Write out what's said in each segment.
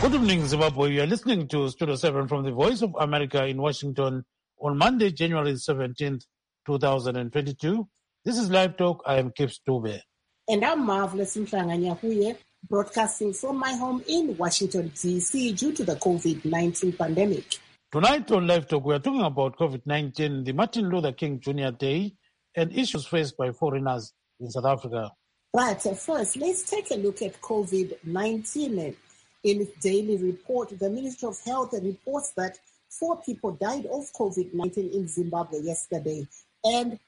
Good evening, Zimbabwe. You are listening to Studio 7 from the Voice of America in Washington on Monday, January 17th, 2022. This is Live Talk. I am Kip Stube. And I'm Marvelous Mhlanganyahuye, broadcasting from my home in Washington, D.C. due to the COVID-19 pandemic. Tonight on Live Talk, we are talking about COVID-19, the Martin Luther King Jr. Day, and issues faced by foreigners in South Africa. But first, let's take a look at COVID-19. In its daily report, the Ministry of Health reports that 4 people died of COVID-19 in Zimbabwe yesterday, and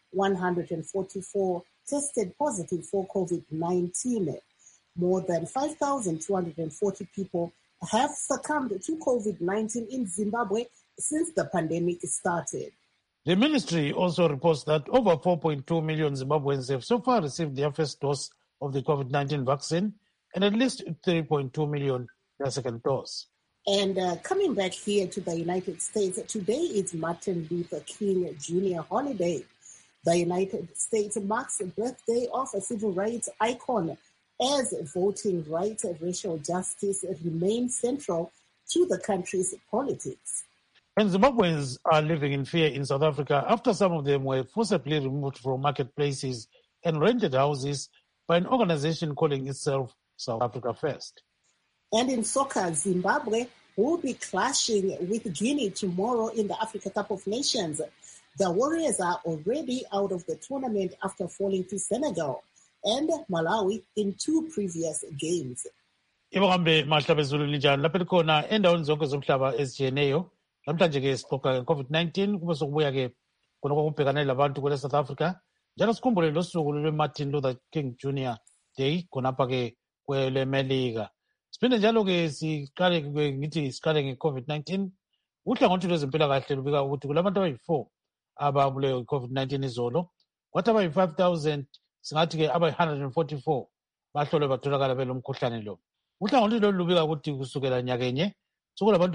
144 tested positive for COVID-19. More than 5,240 people have succumbed to COVID-19 in Zimbabwe since the pandemic started. The ministry also reports that over 4.2 million Zimbabweans have so far received their first dose of the COVID-19 vaccine, and at least 3.2 million their second dose. And coming back here to the United States, today is Martin Luther King Jr. holiday. The United States marks the birthday of a civil rights icon as voting rights and racial justice remain central to the country's politics. And Zimbabweans are living in fear in South Africa after some of them were forcibly removed from marketplaces and rented houses by an organization calling itself South Africa First. And in soccer, Zimbabwe will be clashing with Guinea tomorrow in the Africa Cup of Nations. The Warriors are already out of the tournament after falling to Senegal and Malawi in 2 previous games. Ibakambe mahlaba ezulwini njani lapha likhona endaweni zonke zomhlaba ezijiyeneyo. Namhlanje ke sixoxa nge-COVID-19 kube sokubuya ke khona kokubhekane labantu kwele South Africa. Njalo sikhumbule lo suku lwe-Martin Luther King Jr. Day khonapha ke kwele Melika. Siphinde njalo ke siqale nge-COVID-19. Uhlangothi lwezempilakahle lubika ukuthi kulabantu abayi-4 ababulewe i-COVID-19 izolo. Kwathi abayi-5,000 singathi ke abayi-144 bahlolwe batholakala belomkhuhlane lo. Uhlangothi lolu lubika ukuthi kusukela nyakenye sokulabantu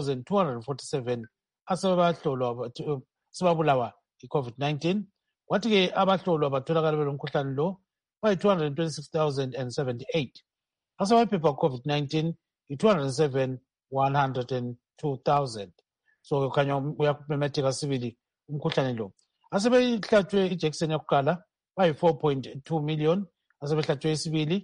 5,247 asebahlolwa sebabulawa i-COVID-19. Kwathi ke abahlolwa batholakala belomkhuhlane lo bayi-226,078. Asebaphepha COVID-19 i-207,102,000. So kukhanya uyakumemetheka sibili umkhuhlane lo. Asebehlatshwe ijekiseni yokuqala bayi-4.2 million, asebehlatshwe isibili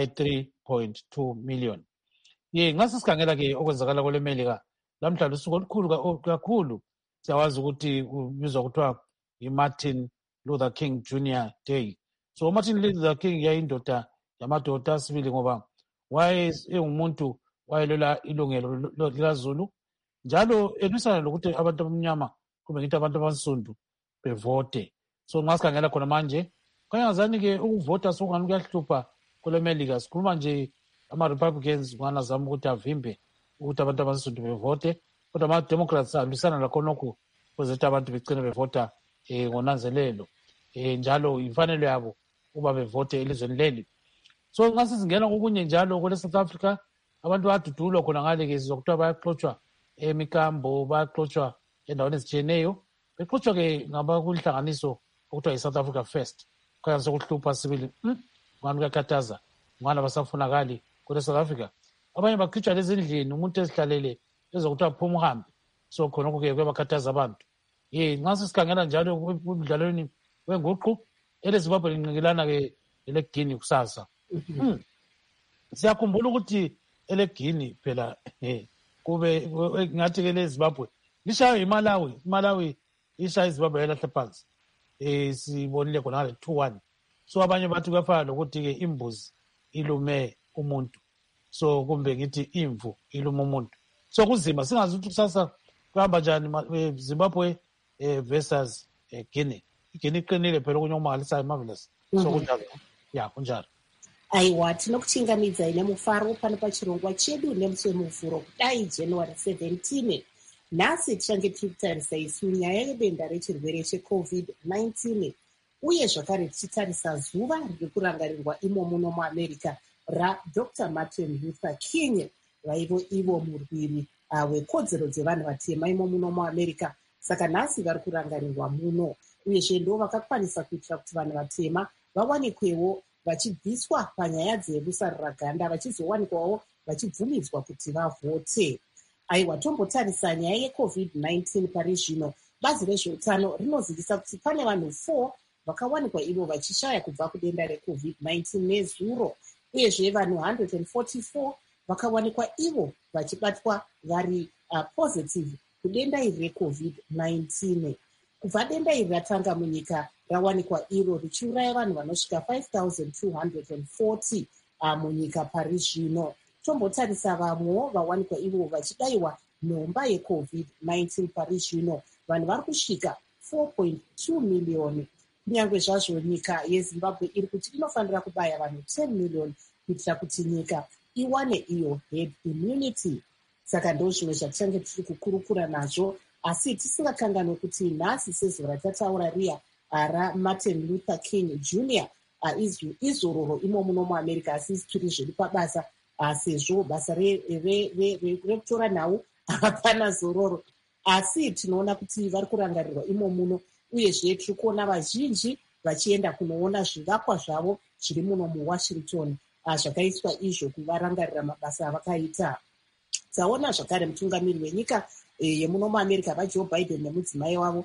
bayi-3.2 million. Nxa sesikhangela ke okwenzakala kwele Melika lamhlanje usuku olukhulu kakhulu, siyawazi ukuthi kubizwa kuthiwa i-Martin Luther King Jr. Day. So Martin Luther King yayindoda yamadoda sibili ngoba wayengumuntu wayelola ilungelo likaZulu, njalo elwisana lokuthi abantu abamnyama kumbe ngithi abantu abansundu bevote. So nxa sikhangela khona manje kanyazani ke ukuvota sokungani kuyahlupha kule Melika. Sikhuluma nje ama-Republicans kunganazama ukuthi avimbe ukuthi abantu abansundu bevote, kodwa ama-Democrats ahambisana lakhonokho ukuze abantu begcine bevota ngonanzelelo, njalo imfanelo yabo ukuba bevote elizweni leli. So nxa sizingena kokunye njalo kwele South Africa, abantu bayadudulwa khona ngale ke sizwa kuthiwa bayaxotshwa emikambo, bayaxotshwa endaweni ezijiyeneyo, bexotshwa ke ngabakunhlanganiso okuthiwa yi-South Africa First. Kukhanya sokuhlupha sibili, ngani kuyakhathaza, ngani abasafunakali kwele South Africa. Abanye bakhitshwa lezindlini, umuntu ezihlalele ezokuthiwa phuma uhambe. So khonokho ke kuyabakhathaza abantu. Nxa sisikhangela njalo emdlalweni wenguqu, eleZimbabwe linqingelana ke eleGuinea kusasa. Siyakhumbula ukuthi eleGuinea phela kube ngathi ke leZimbabwe lishaywe iMalawi. iMalawi ishaya iZimbabwe yalahle phansi. Sibonile khona ngale 2-1. So abanye bathi kuyafana lokuthi ke imbuzi ilume umuntu. So kumbe ngithi imvu ilume umuntu. So kuzima singazi ukuthi kusasa kuhamba njani Zimbabwe versus Guinea. iGuinea iqinile phela okunye okumangalisayo Marvelous. So kunjalo. Kunjalo. Aiwa, tinokuchingamidza ine mufaro pano pachirongwa chedu nemusi wemuvhuro kudai January 17. Nhasi tichange tiri kutarisa isu nyaya yedenda rechirwere cheCovid-19 uye zvakare tichitarisa zuva riri kurangarirwa imo muno muAmerica raDr. Martin Luther King vaivo ivo murwiri wekodzero dzevanhu vatema imo muno muAmerica. Saka nhasi vari kurangarirwa muno uyezve ndo vakakwanisa kuitira kuti vanhu vatema vawanikwewo vachibviswa panyaya dzerusaruraganda vachizowanikwawo vachibvumidzwa kuti vavhote. Aiwa, tombotarisa nyaya yeCovid-19 pari zvino. Bazi rezveutano rinozivisa kuti pane vanhu 4 vakawanikwa ivo vachishaya kubva kudenda reCovid-19 nezuro, uyezve vanhu 144 vakawanikwa ivo vachibatwa vari positive kudenda iri reCovid-19. Kubva denda iri ratanga munyika, rawanikwa iro richiuraya vanhu vanosvika 5,240 munyika pari zvino. Tombotarisa vamwewo vawanikwa ivo vachidayiwa nhomba yeCovid-19 pari zvino. Vanhu vari kusvika 4.2 miliyoni. Kunyange zvazvo nyika yeZimbabwe iri kuti inofanira kubaya vanhu 10 miliyoni kuitira kuti nyika iwane iyo herd immunity. Saka ndo zvimwe zvatichange tiri kukurukura nazvo, asi tisingakanganwe kuti nhasi sezuva ratataura riya raMartin Luther King Jr. izororo imo muno muAmerica, asi tiri zviri pabasa sezvo basa rekutora nhau hapana zororo, asi tinoona kuti vari kurangarirwa imo muno, uyezve tiri kuona vazhinji vachienda kunoona zvivakwa zvavo zviri muno muWashington zvakaiswa izvo kuvarangarira mabasa avakaita. Taona zvakare mutungamiri wenyika yemuno muAmerica vaJoe Biden nemudzimai wavo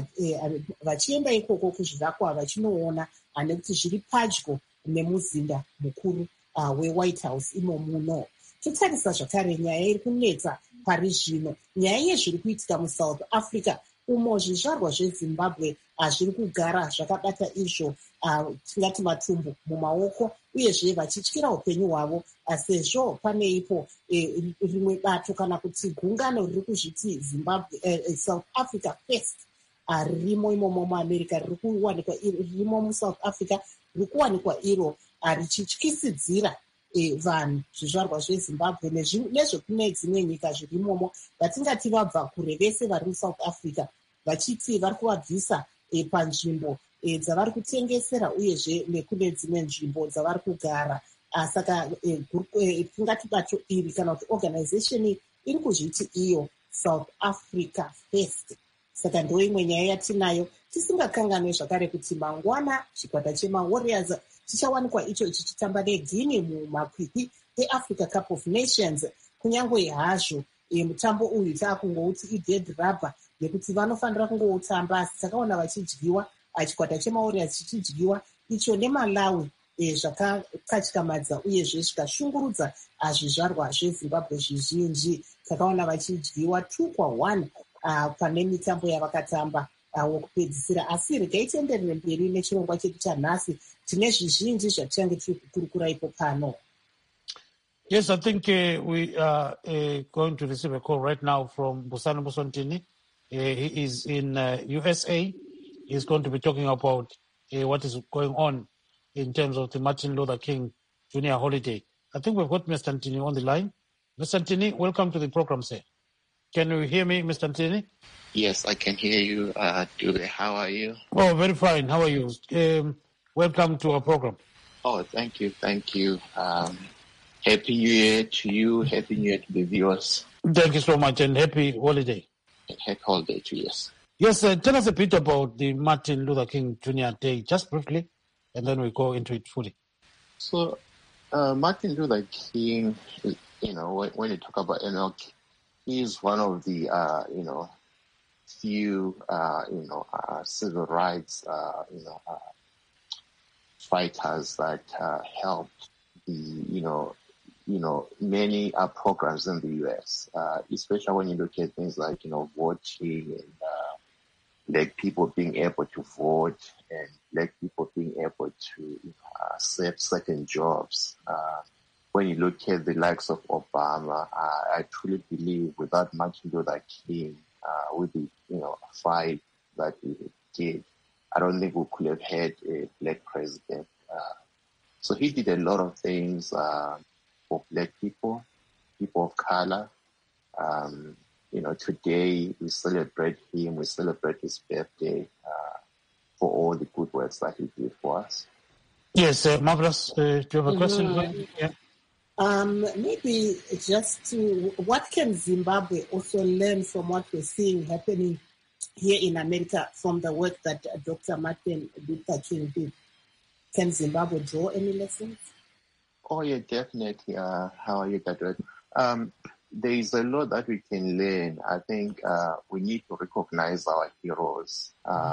vachienda ikoko kuzvivakwa vachinoona nekuti zviri padyo nemuzinda mukuru weWhite House imo muno. Totarisa zvakare nyaya iri kunetsa pari zvino, nyaya yezviri kuitika muSouth Africa, umo zvizvarwa zveZimbabwe zviri kugara zvakabata izvo tingati matumbu mumaoko, uyezve vachityira upenyu hwavo sezvo pane ipo rimwe bato kana kuti gungano riri kuzviti South Africa First ririmo imomo muAmerica, ririmo muSouth Africa, riri kuwanikwa iro richityisidzira vanhu zvizvarwa zveZimbabwe nezvekune dzimwe nyika zviri imomo vatingati vabva kure vese vari muSouth Africa, vachiti vari kuvabvisa panzvimbo dzavari kutengesera uyezve nekune dzimwe nzvimbo dzavari kugara. Saka tingati bato iri kana kuti organization iri kuzviti iyo South Africa First. Saka ndo imwe nyaya yatinayo. Tisingakanganwe zvakare kuti mangwana chikwata chemaWarriors chichawanikwa icho chichitamba neGuinea mumakwikwi eAfrica Cup of Nations. Kunyange hazvo mutambo uyu taakungouti idead rubber nekuti vanofanira kungoutamba, asi takaona vachidyiwa, chikwata chemaWarriors chichidyiwa icho neMalawi zvakakatyamadza uyezve zvikashungurudza zvizvarwa zveZimbabwe zvizhinji. Takaona vachidyiwa 2-1 pane mitambo yavakatamba wokupedzisira, asi regai tienderere mberi nechirongwa chedu chanhasi. Tine zvizhinji zvatichange tiri kukurukura ipo pano. Yes, I think we are going to receive a call right now from Busani Musontini. He is in USA. He's going to be talking about what is going on in terms of the Martin Luther King Jr. holiday. I think we've got Mr. Ntini on the line. Mr. Ntini, welcome to the program, sir. Can you hear me, Mr. Ntini? Yes, I can hear you. Dube, how are you? Oh, very fine. How are you? Welcome to our program. Oh, thank you. Thank you. Happy New Year to you. Happy New Year to the viewers. Thank you so much, and happy holiday. Happy holiday to you, yes. Yes, tell us a bit about the Martin Luther King Jr. Day, just briefly, and then we go into it fully. So, Martin Luther King, when you talk about MLK, he is one of the, few, civil rights, fighters that helped the, many programs in the U.S., especially when you look at things like, voting and black people being able to vote and black people being able to accept certain jobs. When you look at the likes of Obama, I truly believe without Martin Luther King, with the fight that he did, I don't think we could have had a black president. So he did a lot of things for black people of color. Today we celebrate him, we celebrate his birthday for all the good works that he did for us. Yes, Marvelous, do you have a question? Yeah. Maybe just to, what can Zimbabwe also learn from what we're seeing happening here in America from the work that Dr. Martin Luther King did? Can Zimbabwe draw any lessons? Oh, yeah, definitely. How are you, Gadret? There is a lot that we can learn. I think we need to recognize our heroes,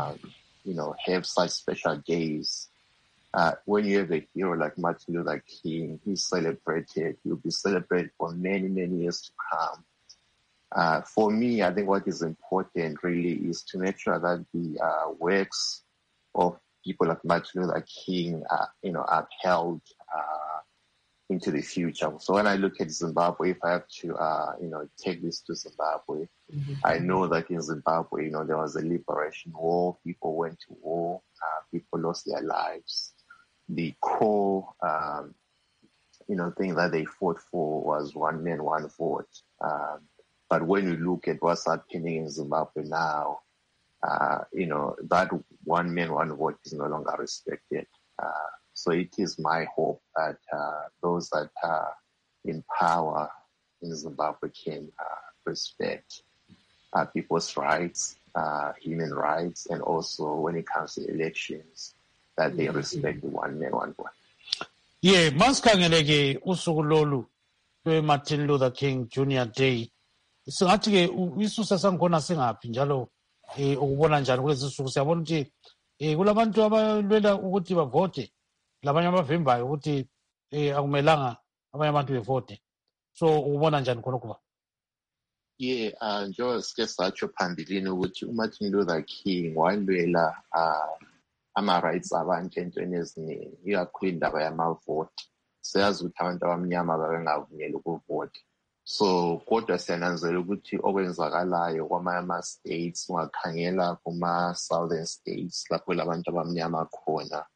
have such special days. When you have a hero like Martin Luther King, he's celebrated. He'll be celebrated for many, many years to come. For me, I think what is important really is to make sure that the works of people like Martin Luther King are upheld into the future. So when I look at Zimbabwe, if I have to, take this to Zimbabwe, I know that in Zimbabwe, there was a liberation war. People went to war. People lost their lives. The core, thing that they fought for was one man, one vote. But when you look at what's happening in Zimbabwe now, that one man, one vote is no longer respected. So it is my hope that those that are in power in Zimbabwe can respect people's rights, human rights, and also when it comes to elections, that they respect the one man, one vote. Yeah, masikhangeleke usuku lolu lwe-Martin Luther King Junior Day. Singathi-ke isusa sangikhona singaphi njalo ukubona njani kulezi suku siyabona ukuthi kulabantu abalwela ukuthi bavote labanye abavimbayo ukuthi akumelanga abanye abantu bevote. So ukubona njani khonokho? Yeah, njengoba sike satsho phambilini ukuthi uMartin Luther King walwela ama-rights abantu entweni eziningi, ikakhulu indaba yamavoti. Siyazi ukuthi abantu abamnyama babengavunyelwa ukuvota. So kodwa siyananzela ukuthi okwenzakalayo kwamanye ama-states, ungakhangela kuma-southern states lapho labantu abamnyama khona,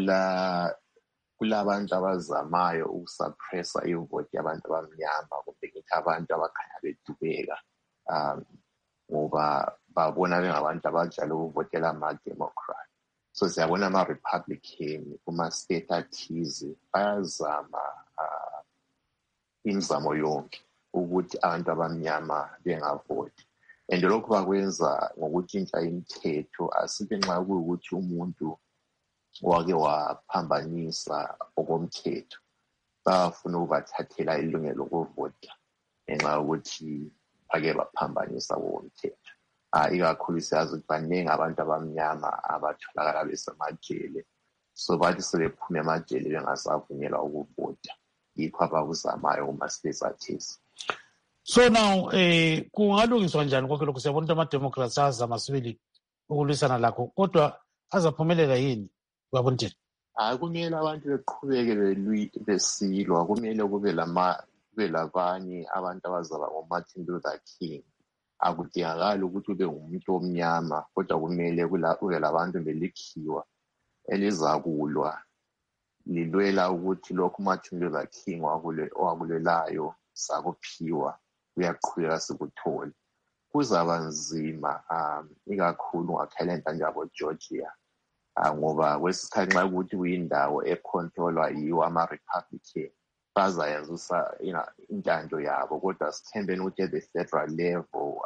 kulabantu abazamayo ukusuppressa ivoti yabantu abamnyama, kumbe ngithi abantu abakhanya bedubeka ngoba babona bengabantu abajale ukuvotela ama-democrat. So siyabona ama-Republican kuma-state athize bayazama imizamo yonke ukuthi abantu abamnyama bengavoti. And lokhu bakwenza ngokutshintsha imithetho, asibe nxa kuyukuthi umuntu wake waphambanisa okomthetho, bafuna ukubathathela ilungelo lokuvota ngenxa yokuthi bake baphambanisa okomthetho. Ikakhulu siyazi ukuthi baningi abantu abamnyama abatholakala besemajele, so bathi sebephume emajele bengasavunyelwa ukuvota. Yikho abakuzamayo kuma-states athize. So now kungalungiswa njani konke lokhu? Siyabona ukuthi ama-democrats azama sibili ukulwisana lakho, kodwa azaphumelela yini? Uyabona njani? Kumele abantu beqhubeke besilwa. Kumele kube labanye abantu abazaba ngoMartin Luther King. Akudingakali ukuthi ube ngumuntu omnyama, kodwa kumele kube labantu belikhiwa elizakulwa lilwela ukuthi lokhu Martin Luther King wakulwelayo sakuphiwa kuyaqhubeka sikuthole. Kuzaba nzima ikakhulu ngakhalenda njabo Georgia, ngoba kwesikhathi nxa ukuthi kuyindawo econtrolwa yiwo ama-Republican, bazayenza intando yabo. Kodwa sithembeni ukuthi at the federal level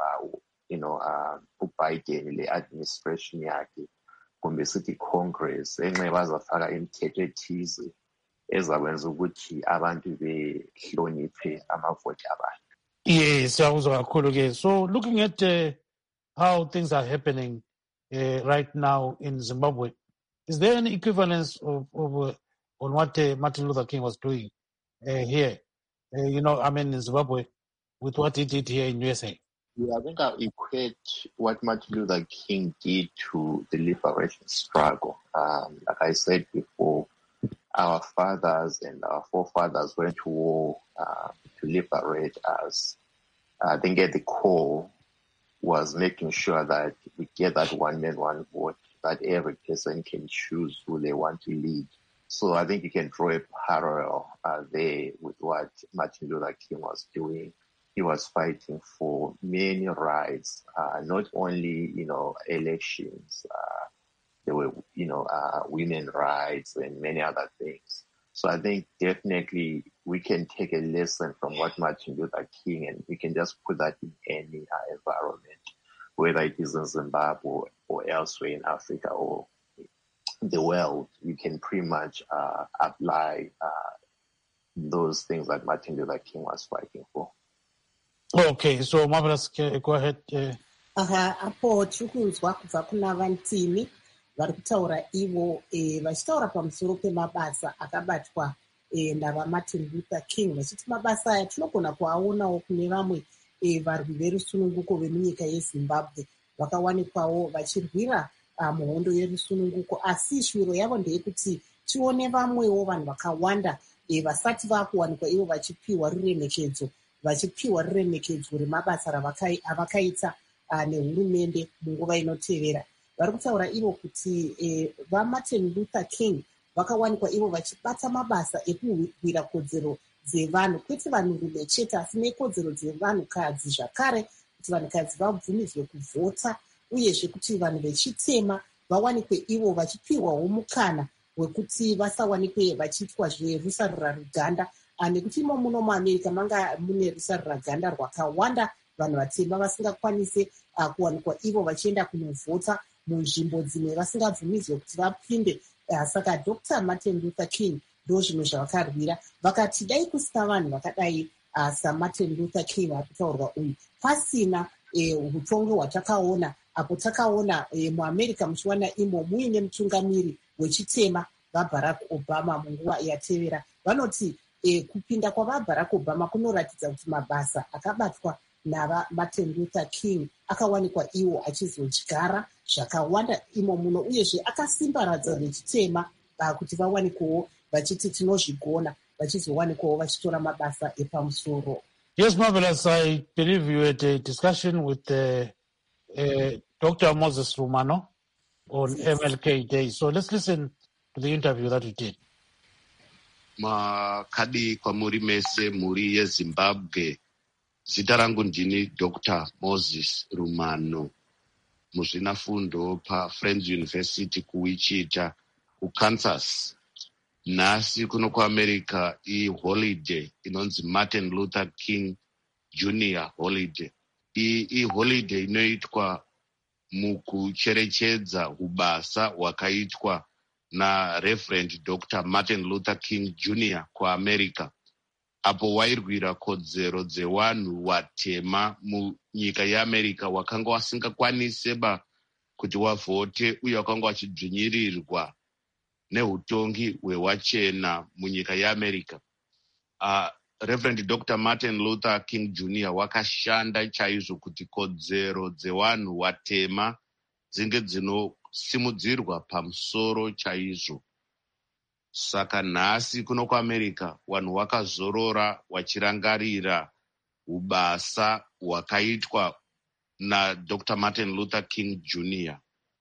uBiden le-administration yakhe kumbe sithi Congress enxe bazafaka imithetho ethize ezakwenza ukuthi abantu behloniphe amavoti abantu. Yes, siyakuzwa kakhulu-ke. So looking at how things are happening right now in Zimbabwe, is there any equivalence of on what Martin Luther King was doing here, in Zimbabwe, with what he did here in USA? Yeah, I think I equate what Martin Luther King did to the liberation struggle. Like I said before, our fathers and our forefathers went to war to liberate us. I think at the core was making sure that we get that one man, one vote, that every person can choose who they want to lead. So I think you can draw a parallel there with what Martin Luther King was doing. He was fighting for many rights, not only, elections. There were, women rights and many other things. So I think definitely we can take a lesson from what Martin Luther King, and we can just put that in any environment, whether it is in Zimbabwe or elsewhere in Africa or the world. You can pretty much apply those things that Martin Luther King was fighting for. Okay, so Marvelous, go ahead. Apo tiri kunzwa kubva kuna vantimi vari kutaura ivo vachitaura pamusoro pemabasa akabatwa navaMartin Luther King, vachiti mabasa aya tinogona kuaonawo kune vamwe varwi verusununguko vemunyika yeZimbabwe vakawanikwawo vachirwira muhondo yerusununguko, asi shwiro yavo ndeyekuti tione vamwewo vanhu vakawanda vasati vakuwanikwa ivo vachipiwa ruremekedzo remabasa avakaita nehurumende munguva inotevera. Vari kutaura ivo kuti vaMartin Luther King vakawanikwa ivo vachibata mabasa ekuhwira kodzero dzevanhu, kwete vanhurume chete asi nekodzero dzevanhukadzi zvakare, kuti vanhukadzi vabvumidzwe kuvhota, uyezve kuti vanhu vechitema vawanikwe ivo vachipihwawo mukana wekuti vasawanikwe vachiitwa zverusarura ruganda, nekuti imo muno muAmerica manga mune rusarura ganda rwakawanda, vanhu vatema vasingakwanise kuwanikwa ivo vachienda kunovhota munzvimbo dzimwe vasingabvumidzwe kuti vapinde. Saka Dr. Martin Luther King ndo zvimwe zvavakarwira, vakati dai kusina vanhu vakadai saMartin Luther King ari kutaurwa uyu, pasina utongi hwatakaona apo takaona muAmerica muchiwana imo muine mutungamiri wechitema vaBarack Obama munguva yatevera. Vanoti kupinda kwavaBarack Obama kunoratidza kuti mabasa akabatwa navaMartin Luther King akawanikwa iwo achizodyara zvakawanda imo muno, uyezve akasimbaradza vechitema kuti vawanikwewo vachiti tinozvigona, vachizowanikwawo vachitora mabasa epamusoro. Yes, Marvelous, I believe you had a discussion with Dr. Moses Rumano on MLK Day. So let's listen to the interview that we did. Makadi kwamuri mese muri yeZimbabwe. Zita rangu ndini Dr. Moses Rumano, muzvinafundo paFriends University kuWichita kuKansas. Nhasi kuno kuAmerica iholiday inonzi Martin Luther King Jr. holiday. Holiday inoitwa mukucherechedza ubasa hwakaitwa naReverend Dr. Martin Luther King Jr. kuAmerica, apo wairwira kodzero dzevanhu vatema munyika yeAmerica wakanga wasingakwaniseba kuti wavhote uye wakanga wachidzvinyirirwa neutongi hwewachena munyika yeAmerica. Reverend Dr. Martin Luther King Jr. wakashanda chaizvo kuti kodzero dzevanhu vatema dzinge dzinosimudzirwa pamusoro chaizvo. Saka nhasi kuno kuAmerica vanhu vakazorora vachirangarira ubasa hwakaitwa naDr. Martin Luther King Jr.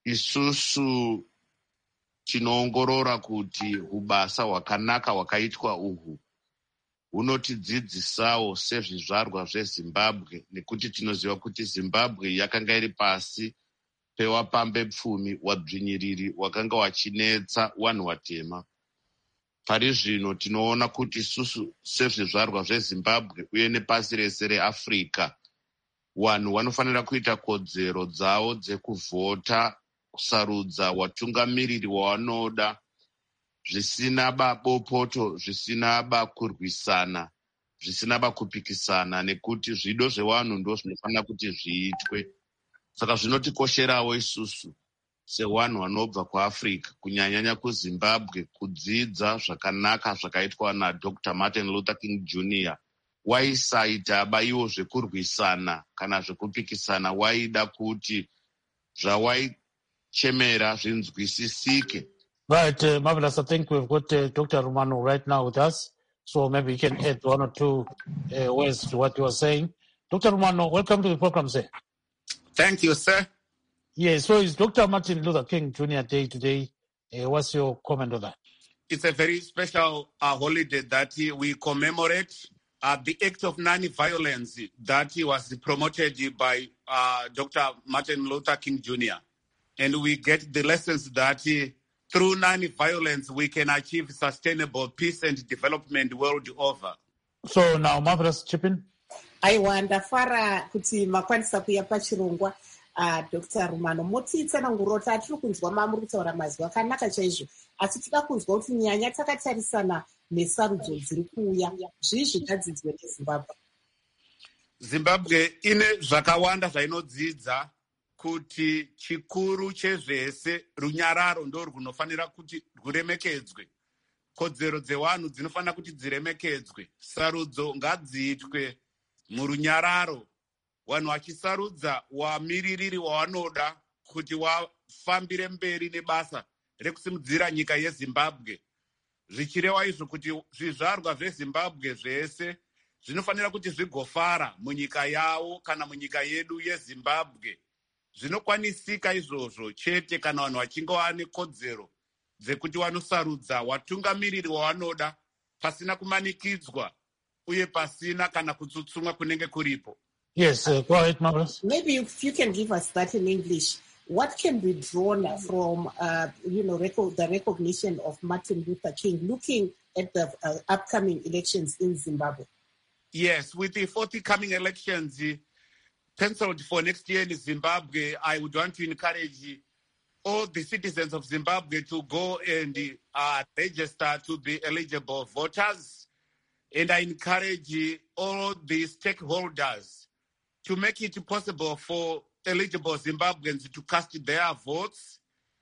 Isusu tinoongorora kuti ubasa hwakanaka hwakaitwa uhwu hunotidzidzisawo sezvizvarwa zveZimbabwe, nekuti tinoziva kuti Zimbabwe yakanga iri pasi pewapambe pfumi wadzvinyiriri wakanga wachinetsa vanhu vatema. Pari zvino tinoona kuti isusu sezvizvarwa zveZimbabwe uye nepasi rese reAfrica, vanhu vanofanira kuita kodzero dzavo dzekuvhota, kusarudza watungamiriri wavanoda, zvisina babopoto, zvisina bakurwisana, zvisina bakupikisana, nekuti zvido zvevanhu ndo zvinofanira kuti zviitwe. Saka zvinotikosherawo isusu sevanhu vanobva kuAfrica, kunyanyanya kuZimbabwe, kudzidza zvakanaka zvakaitwa naDr. Martin Luther King Jr. Waisaita baiwo zvekurwisana kana zvekupikisana, waida kuti zvawaichemera zvinzwisisike. Right, Marvelous, I think we've got Dr. Rumano right now with us, so maybe you can add one or two words to what you are saying. Dr. Rumano, welcome to the program, sir. Thank you, sir. Yes, so it's Dr. Martin Luther King Jr. Day today. What's your comment on that? It's a very special holiday that we commemorate the act of non-violence that was promoted by Dr. Martin Luther King Jr. And we get the lessons that through non-violence we can achieve sustainable peace and development world over. So now, Marvelous, chip in. Aiwa, ndafara kuti makwanisa kuya pachirongwa. Dr. Rumano, motitsanangurota tiri kunzwa mamuri kutaura mazwi akanaka chaizvo, asi tida kunzwa kuti nyaya takatarisana nesarudzo dziri kuuya zvii zvingadzidzwe nezimbabwe? Zimbabwe ine zvakawanda zvainodzidza, kuti chikuru chezvese runyararo ndo runofanira kuti ruremekedzwe. Kodzero dzevanhu dzinofanira kuti dziremekedzwe. Sarudzo ngadziitwe murunyararo, vanhu vachisarudza wamiririri wavanoda kuti wafambire mberi nebasa rekusimudzira nyika yeZimbabwe. Zvichireva izvo kuti zvizvarwa zveZimbabwe zvese zvinofanira kuti zvigofara munyika yavo kana munyika yedu yeZimbabwe. Zvinokwanisika izvozvo chete kana vanhu vachinge vane kodzero dzekuti vanosarudza watungamiriri wavanoda pasina kumanikidzwa uye pasina kana kutsutsumwa kunenge kuripo. Yes, go ahead, Marvelous. Maybe if you can give us that in English, what can be drawn from the recognition of Martin Luther King, looking at the upcoming elections in Zimbabwe? Yes, with the forthcoming elections penciled for next year in Zimbabwe, I would want to encourage all the citizens of Zimbabwe to go and register to be eligible voters. And I encourage all the stakeholders to make it possible for eligible Zimbabweans to cast their votes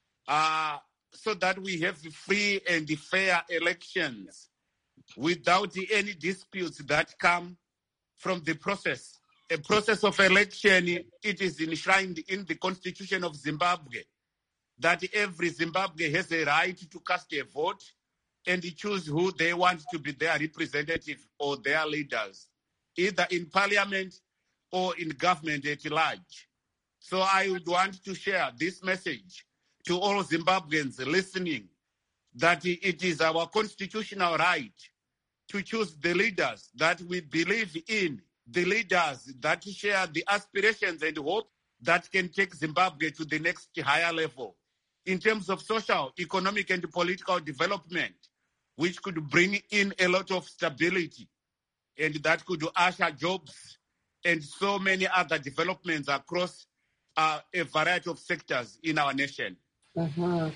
so that we have free and fair elections without any disputes that come from the process. A process of election, it is enshrined in the Constitution of Zimbabwe that every Zimbabwe has a right to cast a vote and choose who they want to be their representative or their leaders, either in parliament or in government at large. So I would want to share this message to all Zimbabweans listening that it is our constitutional right to choose the leaders that we believe in, the leaders that share the aspirations and hope that can take Zimbabwe to the next higher level in terms of social, economic, and political development, which could bring in a lot of stability and that could usher jobs and so many other developments across a variety of sectors in our nation. Dr.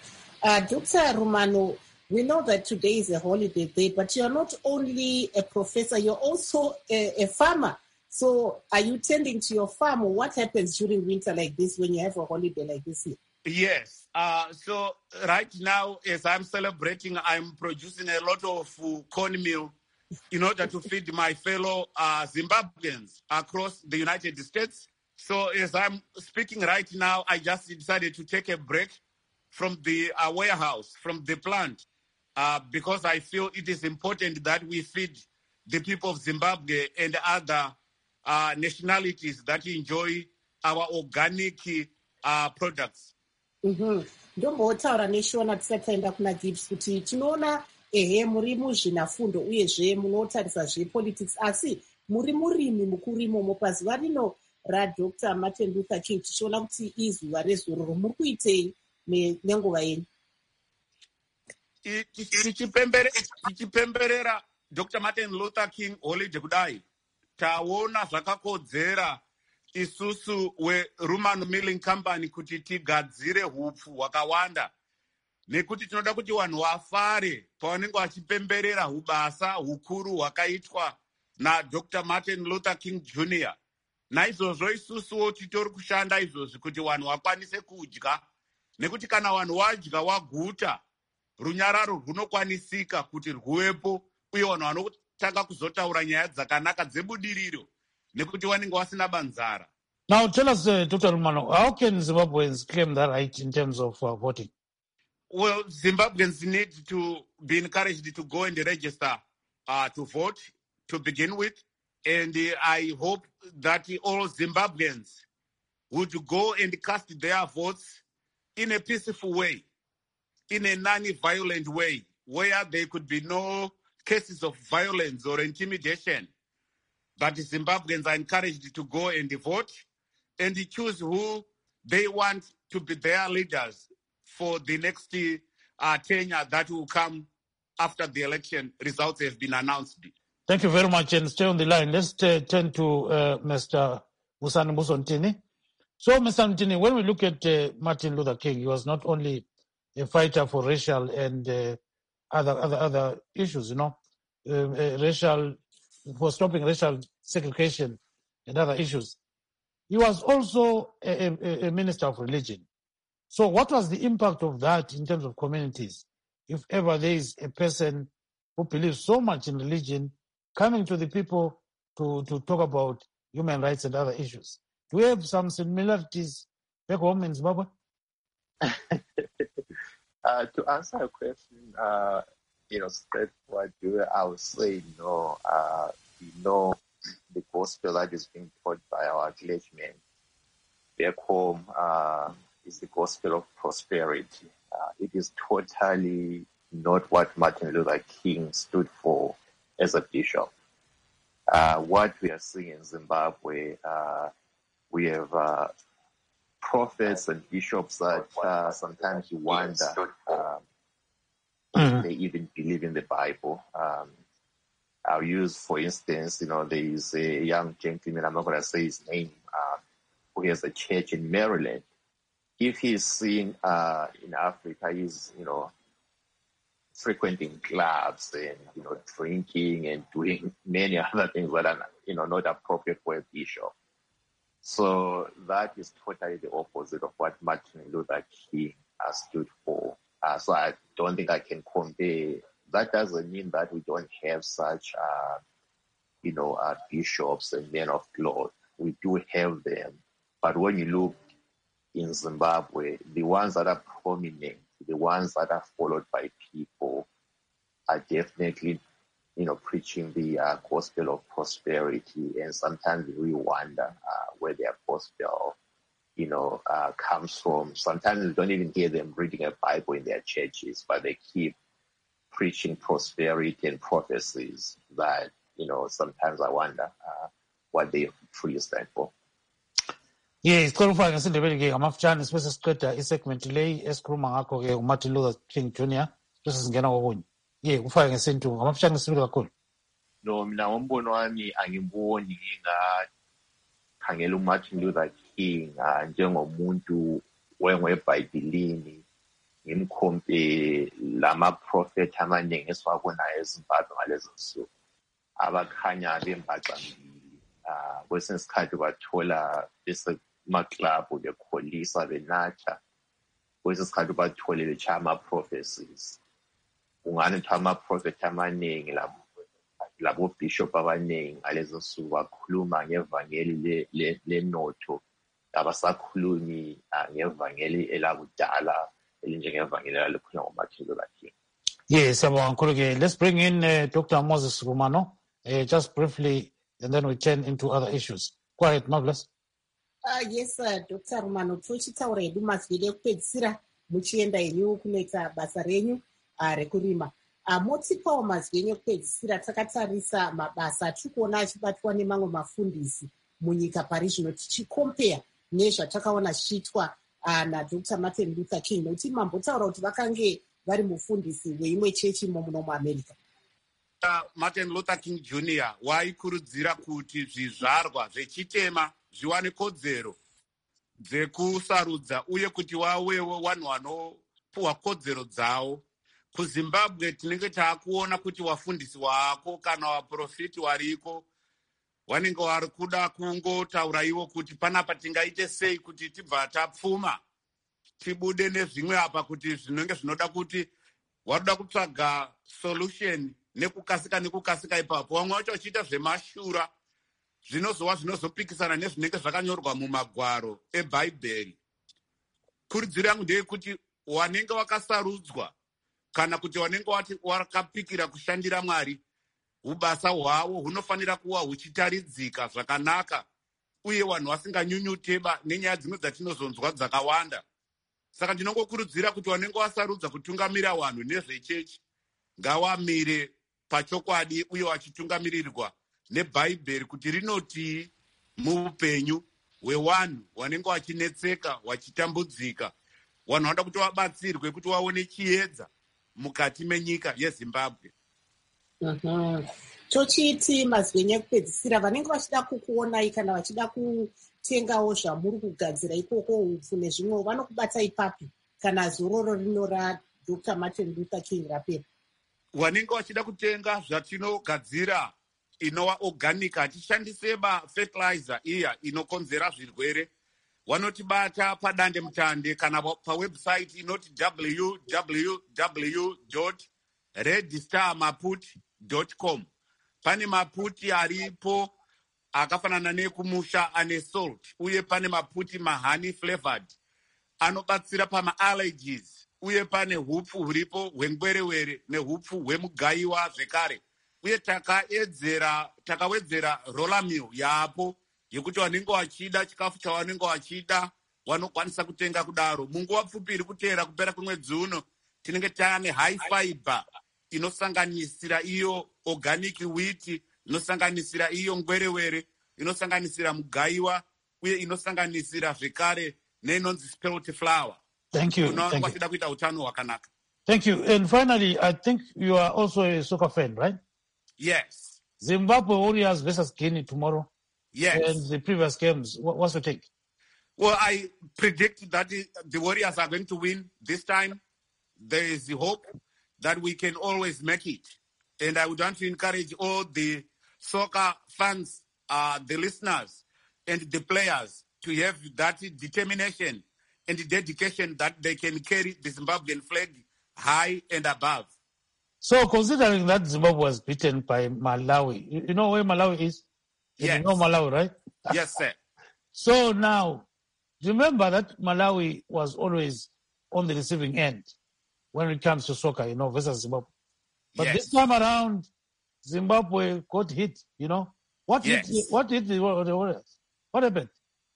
Rumano, we know that today is a holiday day, but you're not only a professor, you're also a farmer. So are you tending to your farm, or what happens during winter like this when you have a holiday like this here? Yes. So right now, as I'm celebrating, I'm producing a lot of cornmeal in order to feed my fellow Zimbabweans across the United States. So as I'm speaking right now, I just decided to take a break from the warehouse, from the plant, because I feel it is important that we feed the people of Zimbabwe and other nationalities that enjoy our organic products. Ndombotaura neshona tisati taenda kuna Gibbs kuti tinoona muri muzvinafundo uyezve munotarisa zvepolitics, asi muri murimi mukuru imomo. Pazuva rino raDr. Martin Luther King tichiona kuti izuva rezororo, muri kuitei nenguva yenyu? Tichipemberera Dr. Martin Luther King holiday kudai, taona zvakakodzera isusu weRumano Milling Company kuti tigadzire hupfu hwakawanda, nekuti tinoda kuti vanhu vafare pavanenge vachipemberera hubasa hukuru hwakaitwa naDr. Martin Luther King Jr. Naizvozvo isusuwo titori kushanda izvozvi kuti vanhu vakwanise kudya, nekuti kana vanhu vadya waguta, runyararo runokwanisika kuti rwuwepo, uye vanhu vanotanga kuzotaura nyaya dzakanaka dzebudiriro nekuti vanenge vasina banzara. Now tell us, Dr. Rumano, how can Zimbabweans claim that right in terms of voting? Well, Zimbabweans need to be encouraged to go and register to vote to begin with. And I hope that all Zimbabweans would go and cast their votes in a peaceful way, in a non-violent way, where there could be no cases of violence or intimidation. But Zimbabweans are encouraged to go and vote and choose who they want to be their leaders for the next tenure that will come after the election results have been announced. Thank you very much, and stay on the line. Let's turn to Mr. Musani Musontini. So, Mr. Ntini, when we look at Martin Luther King, he was not only a fighter for racial and other issues, stopping racial segregation and other issues. He was also a minister of religion. So what was the impact of that in terms of communities? If ever there is a person who believes so much in religion coming to the people to talk about human rights and other issues. Do we have some similarities back home in Zimbabwe? To answer your question, straightforward, I would say no. The gospel that is being taught by our clergymen back home is the gospel of prosperity. It is totally not what Martin Luther King stood for as a bishop. What we are seeing in Zimbabwe, we have prophets and bishops that sometimes you wonder if they even believe in the Bible. I'll use, for instance, there is a young gentleman, I'm not going to say his name, who has a church in Maryland. If he's seen in Africa, he's, frequenting clubs and, drinking and doing many other things that are, not appropriate for a bishop. So that is totally the opposite of what Martin Luther King stood for. So I don't think I can compare. That doesn't mean that we don't have such, bishops and men of God. We do have them. But when you look in Zimbabwe, the ones that are prominent, the ones that are followed by people are definitely, preaching the gospel of prosperity. And sometimes we wonder where their gospel, comes from. Sometimes we don't even hear them reading a Bible in their churches, but they keep preaching prosperity and prophecies that, sometimes I wonder what they truly stand for. Yes, qualifying ngesindebele-ke ngamafutshane sibe sesiqeda isegment le esikhuluma ngakho-ke uMartin Luther King Jr. bese singena kokunye. Ufake ngesintu ngamafutshane ngesibili kakhulu. No, mina ngombono wami angiboni ngingakhangela uMartin Luther King njengomuntu webhayibhilini ngimkhompe lama-prophet amaningi esiwabonayo eZimbabwe ngalezo nsuku abakhanya bembacambili. Kwesinye isikhathi bathola besemaklabhu bekholisa benatha, kwesinye isikhathi bathole betshaya ama-prophecies. Ungani kuthiwa ama-prophet amaningi labo-bishop abaningi ngalezo nsuku bakhuluma ngevangeli lenotho, abasakhulumi ngevangeli elakudala elinjengevangeli elalikhulunywa nguMartin Luther King. Yes, let's bring in Dr. Moses Rumano, just briefly, and then we turn into other issues. Go ahead, Marvelous. Yes, Dr. Rumano, tochitaura hedu mazwi ekupedzisira muchienda henyu kunoita basa renyu rekurima. Motipawo mazwi enyu ekupedzisira, takatarisa mabasa atiri kuona achibatwa nemamwe mafundisi munyika pari zvino tichikompeya nezvatakaona zvichiitwa naDr. Martin Luther King, nokuti mambotaura kuti vakange vari mufundisi weimwe chechi imo muno muAmerica. Martin Luther King Jr. waikurudzira kuti zvizvarwa zvechitema zviwane kodzero dzekusarudza uye kuti wawewo vanhu vanopuwa kodzero dzavo. KuZimbabwe tinenge taakuona kuti wafundisi wako kana waprofiti wariko vanenge vari kuda kungotaura ivo kuti panapa tingaite sei kuti tibva tapfuma tibude nezvimwe apa, kuti zvinenge zvinoda kuti waruda kutsvaga solution nekukasika ipapo. Vamwe vacho vachiita zvemashura zvinozopikisana nezvinenge zvakanyorwa mumagwaro eBhaibheri. Kurudziro yangu ndeyekuti wanenge wakasarudzwa kana kuti wanenge wakapikira kushandira Mwari, ubasa hwavo hunofanira kuva huchitaridzika zvakanaka uye vanhu vasinganyunyuteba nenyaya dzimwe dzatinozonzwa dzakawanda. Saka ndinongokurudzira kuti wanenge wasarudza kutungamira vanhu nezvechechi ngawamire pachokwadi uye wachitungamirirwa neBhaibheri kuti rinoti muupenyu hwevanhu wanenge wachinetseka wachitambudzika, vanhu vanoda kuti vabatsirwe kuti vaone chiedza mukati menyika yeZimbabwe. Tochiti mazwi enyu ekupedzisira, vanenge vachida kukuonai kana vachida kutengawo zvamuri kugadzira ikoko, upfu nezvimwe, vanokubata ipapi kana zororo rino raDr. Martin Luther King rapera? wanenge wachida kutenga zvatinogadzira inova organic hatishandise fertilizer iya inokonzera zvirwere, vanotibata padande mutande kana pawebsite inoti www.redstarmaput.com. pane maputi aripo akafanana nekumusha ane salt, uye pane maputi mahoney flavored anobatsira pama-allergies, uye pane hupfu huripo hwengwerewere nehupfu hwemugaiwa zvekare, uye takawedzera rolamil yaapo yekuti wanenge wachida chikafu chawanenge wachida wanokwanisa kutenga kudaro. munguva pfupi iri kuteera kupera kwemwedzi uno tinenge taane high fiber inosanganisira iyo organic wheat, inosanganisira iyo ngwerewere, inosanganisira mugaiwa, uye inosanganisira zvekare neinonzi spelt flour. Thank you. Wachida kuita utano hwakanaka. Thank you. And finally, I think you are also a soccer fan, right? Yes. Zimbabwe Warriors versus Guinea tomorrow. Yes. And the previous games. What's your take? Well, I predict that the Warriors are going to win this time. There is hope that we can always make it. And I would want to encourage all the soccer fans, the listeners, and the players to have that determination and dedication that they can carry the Zimbabwean flag high and above. So, considering that Zimbabwe was beaten by Malawi, you know where Malawi is? Yes. You know Malawi, right? Yes, sir. So now, remember that Malawi was always on the receiving end when it comes to soccer, versus Zimbabwe. But yes. This time around, Zimbabwe got hit, What hit the Warriors? What happened?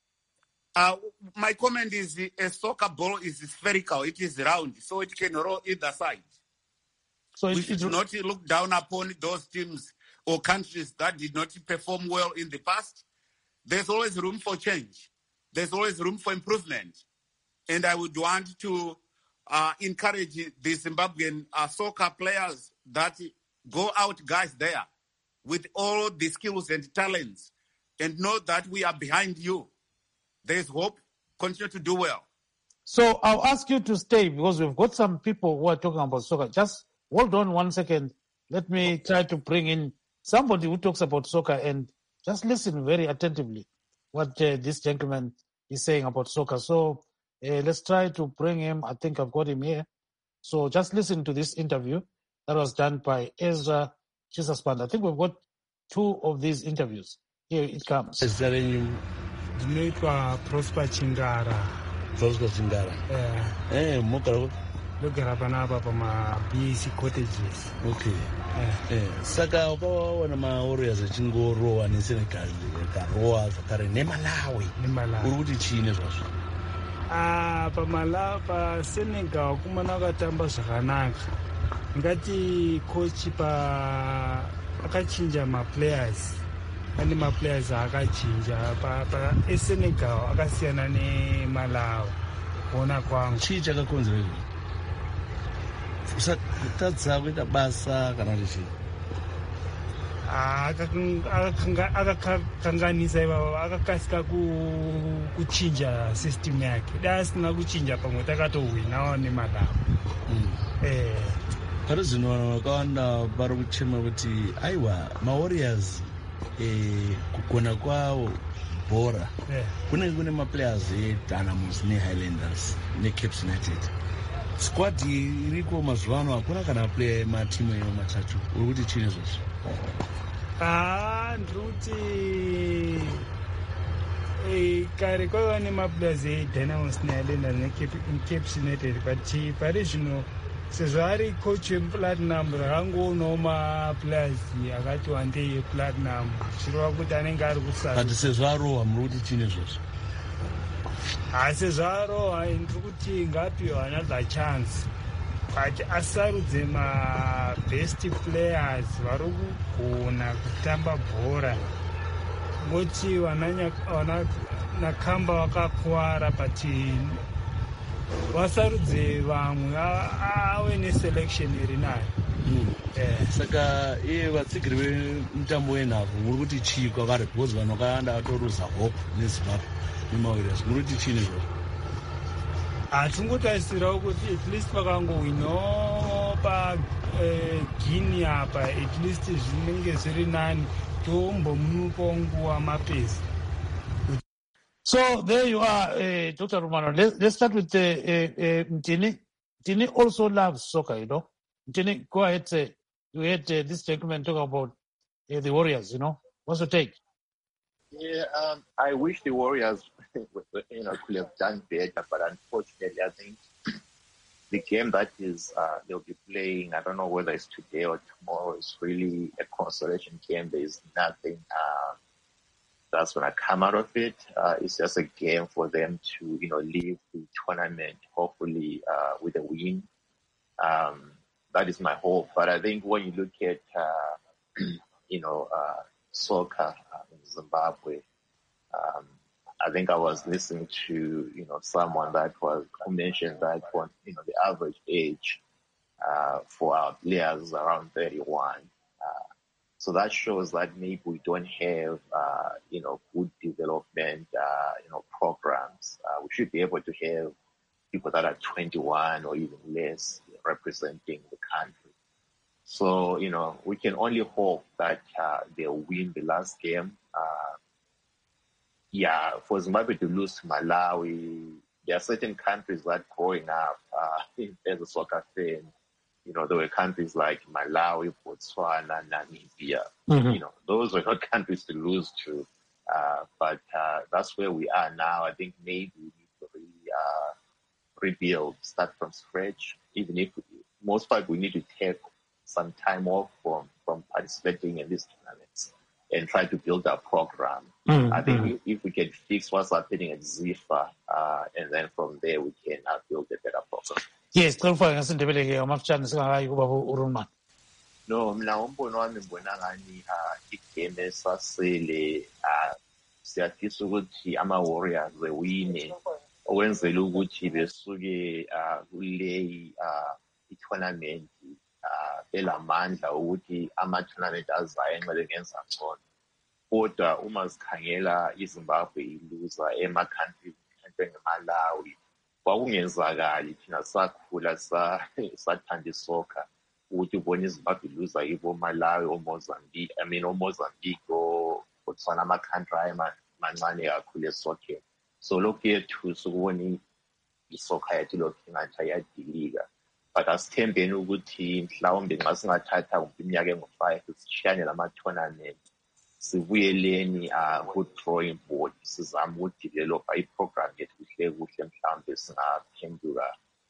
My comment is a soccer ball is spherical. It is round, so it can roll either side. So we should not look down upon those teams or countries that did not perform well in the past. There's always room for change. There's always room for improvement. And I would want to encourage the Zimbabwean soccer players that go out, guys, there with all the skills and talents, and know that we are behind you. There's hope. Continue to do well. So I'll ask you to stay because we've got some people who are talking about soccer. Just hold on 1 second. Let me try to bring in somebody who talks about soccer and just listen very attentively what this gentleman is saying about soccer. So let's try to bring him. I think I've got him here. So just listen to this interview that was done by Ezra Chisaspanda. I think we've got 2 of these interviews. Here it comes. Ndinoitwa Prosper Chingara. Ndogara panapa pama-BAC cottages. Okay. Saka ukaona ma-Warriors achingorowa neSenegal ikarowa zvakare neMalawi. Uri kuti chiine zvazvo? PaSenegal kumana wakatamba zvakanaka. Ngati coach akachinja ma-players. Pane ma-players akachinja eSenegal akasiyana neMalawi. Kuona kwangu. Chii chakakonzera izvi? Kutadza kuita basa kana kuti chii? Akakanganisa ivavo, akakasika kuchinja system yake. Dai asina kuchinja pamwe takatowinawo neMalawi. Pari zvino vakawanda vari kuchema kuti aiwa maWarriors kugona kwawo bhora kunenge kune maplayers eDynamos neHighlanders neCape United. Squad iriko mazuva ano hakuna kana player matimu eyo matatu. Uri kuti chini zvozvo? Ndiri kuti kare kwaiva nemaplayers eDynamos neHighlanders neCape United, but pari zvino sezvo ari coach wePlatinum rakangoonawo maplayers akati wandei ePlatinum zvirova kuti anenge ari kusara. But sezvo arohwa muri kuti chini zvozvo? Sezvo arohwa ndiri kuti ngapiwe another chance but asarudze ma-best players vari kugona kutamba bhora. Ngoti Nakamba wakakuwara but vasarudze vamwe ave neselection iri nayo. Saka iye vatsigiri vemutambo wenhabvu muri kuti chii kwavari? Because vanhu vakawanda vatoruza hope neZimbabwe nemaWarriors. Muri kuti chini zvozvo? Hatingotarisirawo kuti at least vakangowinawo Guinea apa at least zvinenge zviri nani tombomupa nguva mapesi. So there you are, Dr. Romano. Let's start with Mtini. Mtini also loves soccer, you know. Mtini, go ahead. You had this gentleman talk about the Warriors, you know. What's your take? Yeah, I wish the Warriors, could have done better, but unfortunately, I think the game that is they'll be playing, I don't know whether it's today or tomorrow, is really a consolation game. There is nothing that's going to come out of it. It's just a game for them to, leave the tournament, hopefully with a win. That is my hope. But I think when you look at, soccer in Zimbabwe, I think I was listening to, someone who mentioned that the average age for our players is around 31. So that shows that maybe we don't have, good development, programs. We should be able to have people that are 21 or even less representing the country. So, we can only hope that they'll win the last game. For Zimbabwe to lose to Malawi, there are certain countries that growing up, as a soccer fan, there were countries like Malawi, Botswana, Namibia. Mm-hmm. Those were not countries to lose to. But that's where we are now. I think maybe we need to really rebuild, start from scratch. Even if most part we need to take some time off from participating in these tournaments and try to build our program. Mm-hmm. I think if we can fix what's happening at Zifa, and then from there we can build a better program. Yes, no, mina umbono wami ngibona ngani igame esasele siyafisa ukuthi ama-Warriors bewine okwenzela ukuthi besuke kuleyi i-tournament belamandla ukuthi ama-tournament azayo enxa bengenza ngcono. Kodwa uma sikhangela iZimbabwe iluza ema-country njengeMalawi, kwakungenzakali thina sakhula sathanda isoccer ukuthi ubone iZimbabwe iluza yibo Malawi, Mozambique, Botswana, ama-country mancane kakhulu esoccer. So lokhu yethusa ukubona isoccer yethu lokhu ingathi ayadilika. But asithembeni ukuthi mhlawumbe nxa singathatha iminyaka engu-5 sishiyane lama-tournament, sibuyeleni ku-drawing board, sizame ukudevelopha i-program yethu kuhle mhlawumbe singaphenduka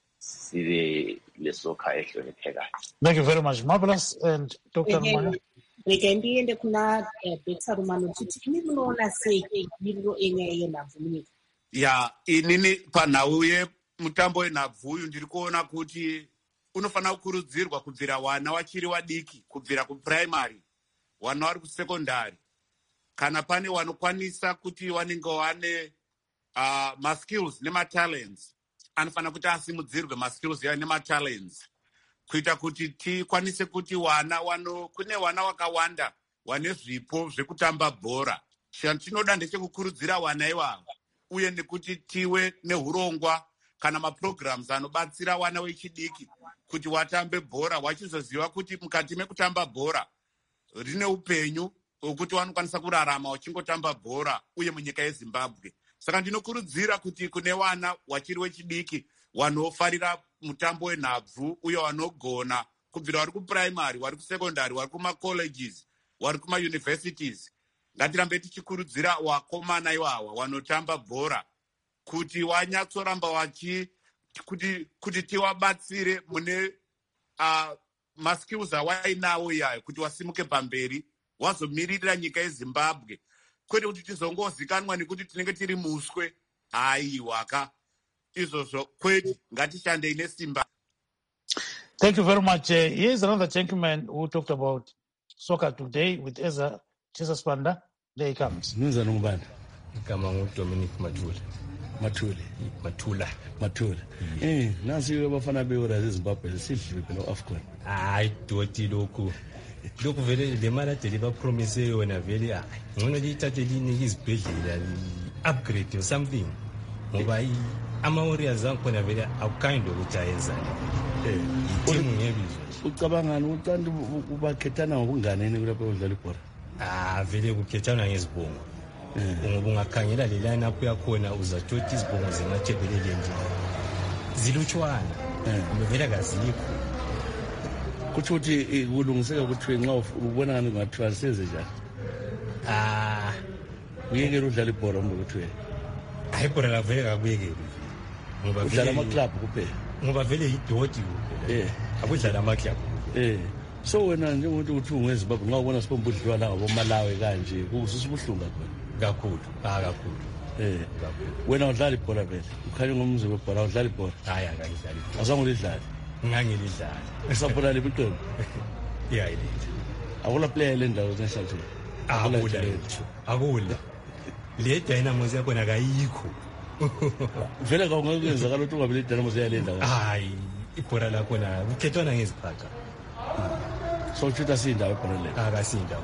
sibe le-soccer ehloniphekayo. Thank you very much. Marvelous. And Dr. Romano? Reka ndiende kuna Dr. Romano kuti ini munoona sei miriro enyaya yenhabvu munyika? Inini panhau yemutambo wenhabvu uyu ndiri kuona kuti unofanira kukurudzirwa kubvira wana wachiri wadiki, kubvira kupuraimary, wana vari kusekondari. Kana pane vanokwanisa kuti vanenge vane maskills nematalents, anofanira kuti asimudzirwe maskills yayo nematalents, kuita kuti tikwanise kuti kune wana wakawanda wane zvipo zvekutamba bhora. Chinoda ndechekukurudzira wana ivavo, uye nekuti tiwe neurongwa kana maprograms anobatsira wana wechidiki kuti watambe bhora, wachizoziva kuti mukati mekutamba bhora rine upenyu hwekuti vanokwanisa kurarama wachingotamba bhora uye munyika yeZimbabwe. Saka ndinokurudzira kuti kune wana wachiri wechidiki wanofarira mutambo wenhabvu uye wanogona kubvira vari kupuraimary, vari kusekondari, vari kumacolleges, vari kumauniversities, ngatirambe tichikurudzira wakomana iwawa wanotamba bhora kuti wanyatsoramba kuti tiwabatsire mune maskills awainawo iyayo kuti wasimuke pamberi wazomiririra nyika yeZimbabwe, kwete kuti tizongozikanwa nekuti tinenge tiri muswe. Haiwaka izvozvo, kwete, ngatishandei nesimba. Thank you very much. Here's another gentleman who talked about soccer today with Eza Chesapanda. There he comes. Dominic Matula. Nasi bafana beura zeZimbabwe sidliwe phela uAfcon. Hayi doti lokhu vele le mali ade bapromise yona vele ngcono lithathe linikwe izibhedlela upgrade or something, ngoba ama-warriors akhona vele akukhandi ukuthi ayenzani itimu ngebizwa ucabangani uthanda ubakhethana ngokunganeni kulapho udlala ibhora vele kukhethana ngezibongo ngoba ungakhangela le line-up yakhona uzathothi izibongo zemathebelele nje zilutshwana vele kazikho kutsho ukuthi kulungiseka kuthiwe nxa ubona ngani ungatranseze njani uyekele udlala ibhora mbe kuthiwe hayi ibhora lavele kakuyekeli ngoba udlala amaklabhu kuphela ngoba vele yidoti akudlala amaklabhu so wena njengomuntu ukuthi ungezimbabwe nxa ubona sibomba udliwa la ngabomalawi kanje kususibuhlungu kakhulu wena udlala ibhola vele ukhanye ngomzi webhola udlala ibhola hayi angayidlali ibhola azange ulidlale ngangilidlala usaphola le biqembu iyayilidla akula player le ndawo national team akula le Dynamos yakhona kayikho vele kawungenzakala ukuthi ungabe le Dynamos yalendawo hayi ibhola lakhona kukhethwana ngeziphaqa so utshuta sindawo ibhola le akasindawo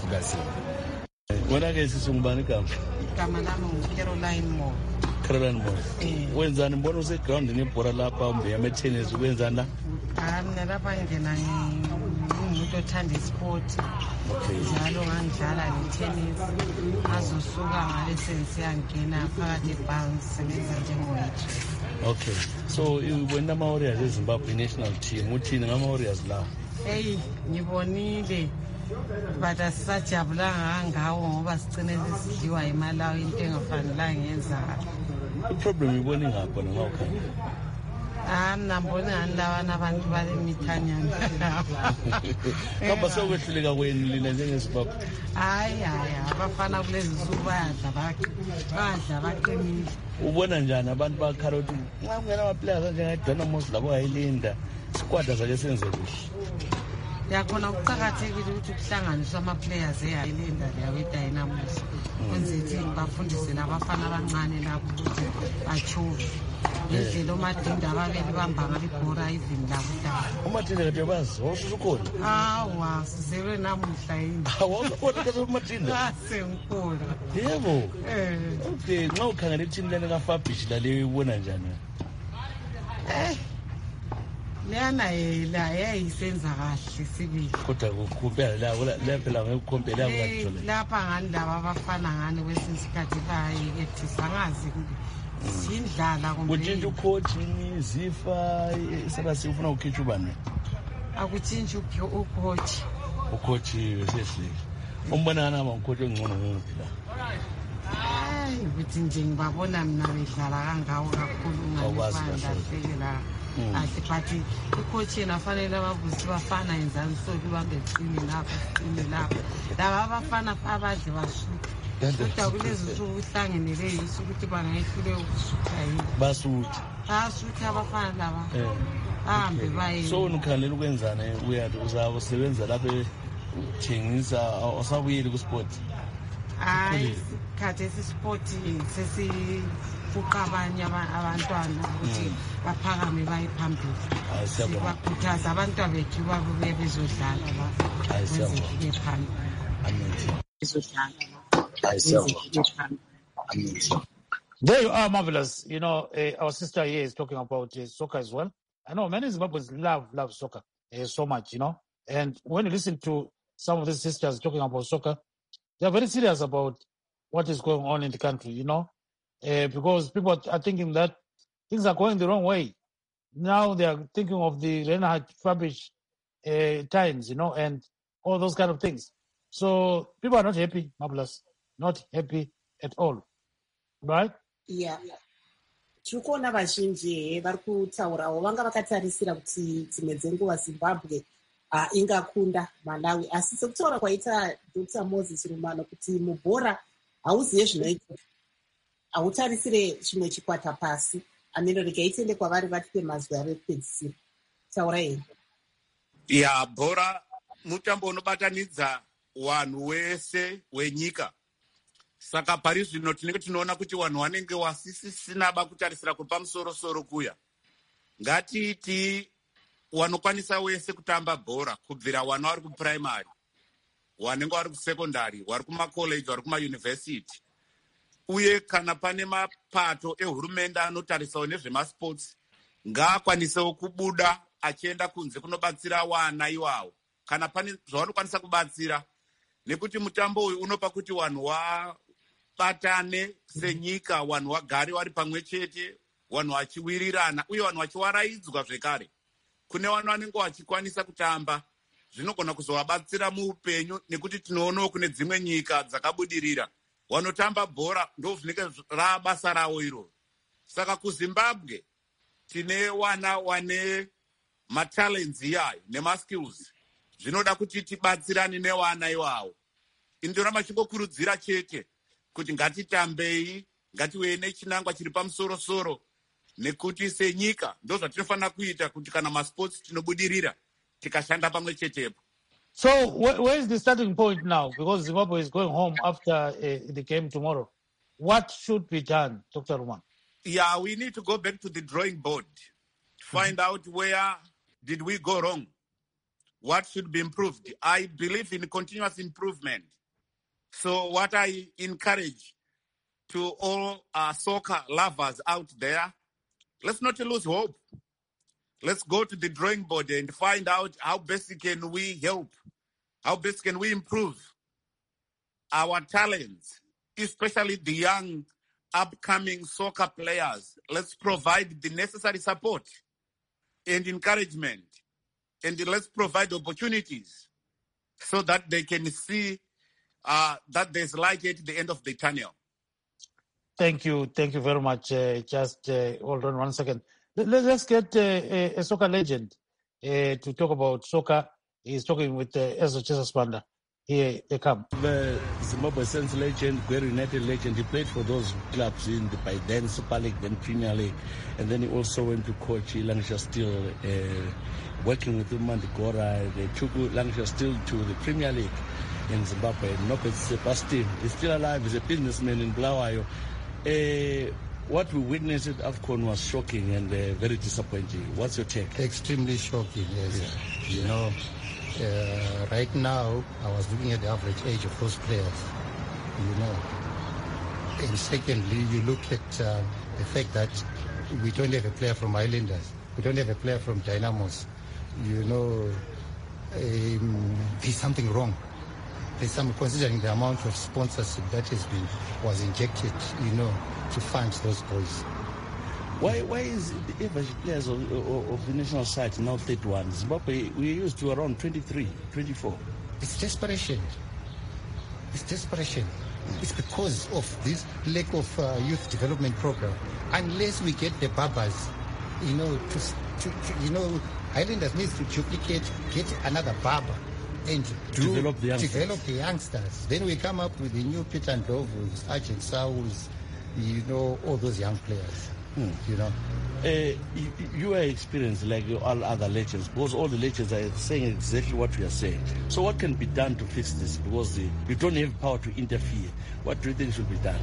wena ke sisungubani igama lami nguCaroline Moore wenzani mbona useground nebhora lapha umbe yama-tennis wenzani la mina lapha ngena ngumuntu othanda isport njalo ngangidlala ne-tennis azosuka ngale sengiyangena phakathi ebhangi sebenza njengowaitress okay so wena ama-warriors ezimbabwe national team uthini ngama-warriors lawo eyi ngibonile but asisajabulanga kangawo ngoba sigcine sesidliwa imalawi into engafanelanga yenzakala iproblem ibona ingapho noma ukhanya mina mbona ngani labana abantu bale mithanyana kamba sokwehluleka kwenu lina njengezimbabwe hayi abafana kulezi nsuku badla baqinile ubona njani abantu bakhala ukuthi nxa kungena ama-players anjengeDynamos labo kayilinda sikwada sake senze kuhle yakhona kuqakathekile ukuthi kuhlanganiswe ama-players eyayilinda leyawe-Dynamos kwenzela ukuthi bafundise labafana abancane labo ukuthi bachuve ngendlela omadinda ababeli bamba ngalibhora even lakudala umadinda kade bazi wawususukhona awa sizelwe namuhla yini umadinda sengikhona yebo okay nxa ukhangela ithini lena kafabish laleyo ibona njani leyana la yayisenza kahle sibili kodwa kukumpela la phela ngekukhompela ngakuthola lapha ngani laba abafana ngani kwesinye isikhathi bayekethisa angazi sindlala kumbe kutshintsha ucoach zifa isabasi ufuna ukhitsha ubani akutshintsha ucoach wesehlile umbona ngana ucoach ongcono ngophi la hayi ukuthi nje ngibabona mina bedlala kangawo kakhulu ngabandahlela kahle but ucoach yena afanele ababusi bafana yenzani soku bambe qini lapha laba abafana abadle basuka kodwa kulezi nsuku uhlangenele yiso ukuthi bangayihlule ukusutha yini basutha abafana laba ahambe baye so unukhalela ukwenzana uyathi uzasebenza lapha uthengisa awusabuyeli kusport hayi isikhathi esisport sesifuqa abanye abantwana ukuthi baphakame baye phambili sibakhuthaza abantwana bethu babuye bezodlala bakwenzekile phambili bezodlala. There you are, Marvelous. You know, our sister here is talking about soccer as well. I know many Zimbabweans love soccer so much, you know. And when you listen to some of these sisters talking about soccer, they are very serious about what is going on in the country, you know, because people are thinking that things are going the wrong way. Now they are thinking of the Reinhard Fabish times, you know, and all those kind of things. So people are not happy, Marvelous. Not happy at all, right? Yeah. Tirikuona vazhinji vari kutaurawo vanga vakatarisira kuti dzimwe dzenguva Zimbabwe ingakunda Malawi, asi sekutaura kwaita Dr. Moses Rumano kuti mubhora hauziye zvinoitika, hautarisire chimwe chikwata pasi, America itende kwavari vatipe mazwi ave kupedzisira. Taura yeni. Ya bhora mutambo unobatanidza wanhu wese wenyika. Saka pari zvino tinenge tinoona kuti vanhu vanenge vasisina kutarisira kupamusoro kuya. Ngatiti vanokwanisa wese kutamba bhora kubvira vana vari kuprimary, vanenge vari kusekondari, vari kumacollege, vari kumayunivhesiti. uye kana pane mapato ehurumende anotarisawo nezvemasports ngaakwanisewo kubuda achienda kunze kunobatsira wana iwawo kana pane zvavanokwanisa kubatsira, nekuti mutambo uyu unopa kuti vanhu vabatane senyika, vanhu vagare vari pamwe chete, vanhu vachiwirirana uye vanhu vachiwaraidzwa zvekare. Kune vanhu vanenge vachikwanisa kutamba, zvinogona kuzovabatsira muupenyu, nekuti tinoonawo kune dzimwe nyika dzakabudirira vanotamba bhora ndo zvinenge rabasa ravo iro. Saka kuZimbabwe tine wana wane matalents iyayo nemaskills, zvinoda kuti tibatsirane nevana iwawo. Indoramba chingokurudzira chete kuti ngatitambei, ngatiwe nechinangwa chiri pamusoro-soro, nekuti senyika ndo zvatinofanira kuita kuti kana masports tinobudirira tikashanda pamwe chetepo. So where is the starting point now? Because Zimbabwe is going home after the game tomorrow. What should be done, Dr. Ruman? Yeah, we need to go back to the drawing board to find out where did we go wrong. What should be improved? I believe in continuous improvement. So what I encourage to all soccer lovers out there, let's not lose hope. Let's go to the drawing board and find out how best can we help, how best can we improve our talents, especially the young upcoming soccer players. Let's provide the necessary support and encouragement, and let's provide opportunities so that they can see that there's light at the end of the tunnel. Thank you very much. Just hold on 1 second. Let's get a soccer legend to talk about soccer. He's talking with Ezra Chesasbanda. Here they come. The Zimbabwe Saints legend, Gweri United legend, he played for those clubs in the by then Super League, then Premier League, and then he also went to coach Lancashire Steel, working with Mandigora. They took Lancashire Steel to the Premier League in Zimbabwe. Nobet Sebastian is still alive. He's a businessman in Bulawayo. What we witnessed at AFCON was shocking and very disappointing. What's your take? Extremely shocking, yes. Yeah. You know, right now, I was looking at the average age of those players, you know. And secondly, you look at the fact that we don't have a player from Islanders. We don't have a player from Dynamos. You know, there's something wrong. There's some, considering the amount of sponsorship that was injected, you know, to fund those boys. Why is the average players of the national side now 31? Zimbabwe, we used to around 23, 24. It's desperation. It's desperation. It's because of this lack of youth development program. Unless we get the Babas, you know, you know, Islanders needs to duplicate, get another Baba and develop the youngsters. Then we come up with the new Peter Ndovus, Argent Sauls, you know, all those young players. You know, you are experienced like all other legends, because all the legends are saying exactly what we are saying. So what can be done to fix this? Because you don't have power to interfere. What do you think should be done?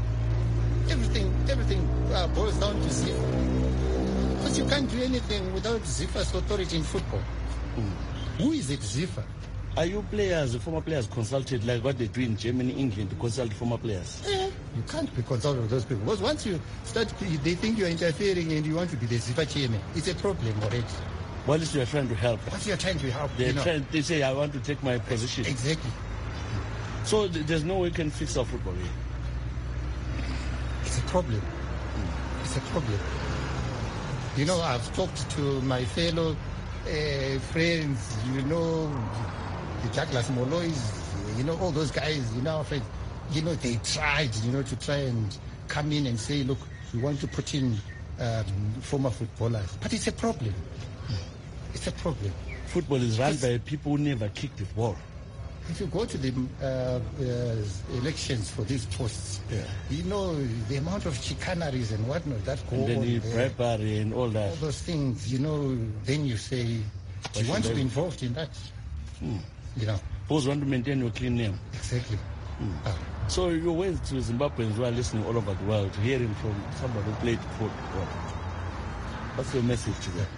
Everything boils down to Zifa. Because you can't do anything without Zifa's authority in football. Who is it, Zifa? Are you players, former players, consulted like what they do in Germany, England, to consult former players? You can't be consulted with those people. Because once you start, they think you're interfering and you want to be the Zifa chairman. It's a problem already. What is you are trying to help? What you are trying to help? They say, I want to take my position. Exactly. So there's no way we can fix our football here. It's a problem. It's a problem. You know, I've talked to my fellow friends, you know, the Douglas Molois, you know, all those guys, you know, our friends, you know, they tried, you know, to try and come in and say, look, we want to put in former footballers. But it's a problem. It's a problem. Football is run by people who never kicked the ball. If you go to the elections for these posts, you know, the amount of chicaneries and whatnot that go on. And then bribery and all that. All those things, you know, then you say, do you want to be involved in that? You know. Both want to maintain your clean name. Exactly. So your words to Zimbabweans who are listening all over the world, hearing from somebody who played football, what's your message to them?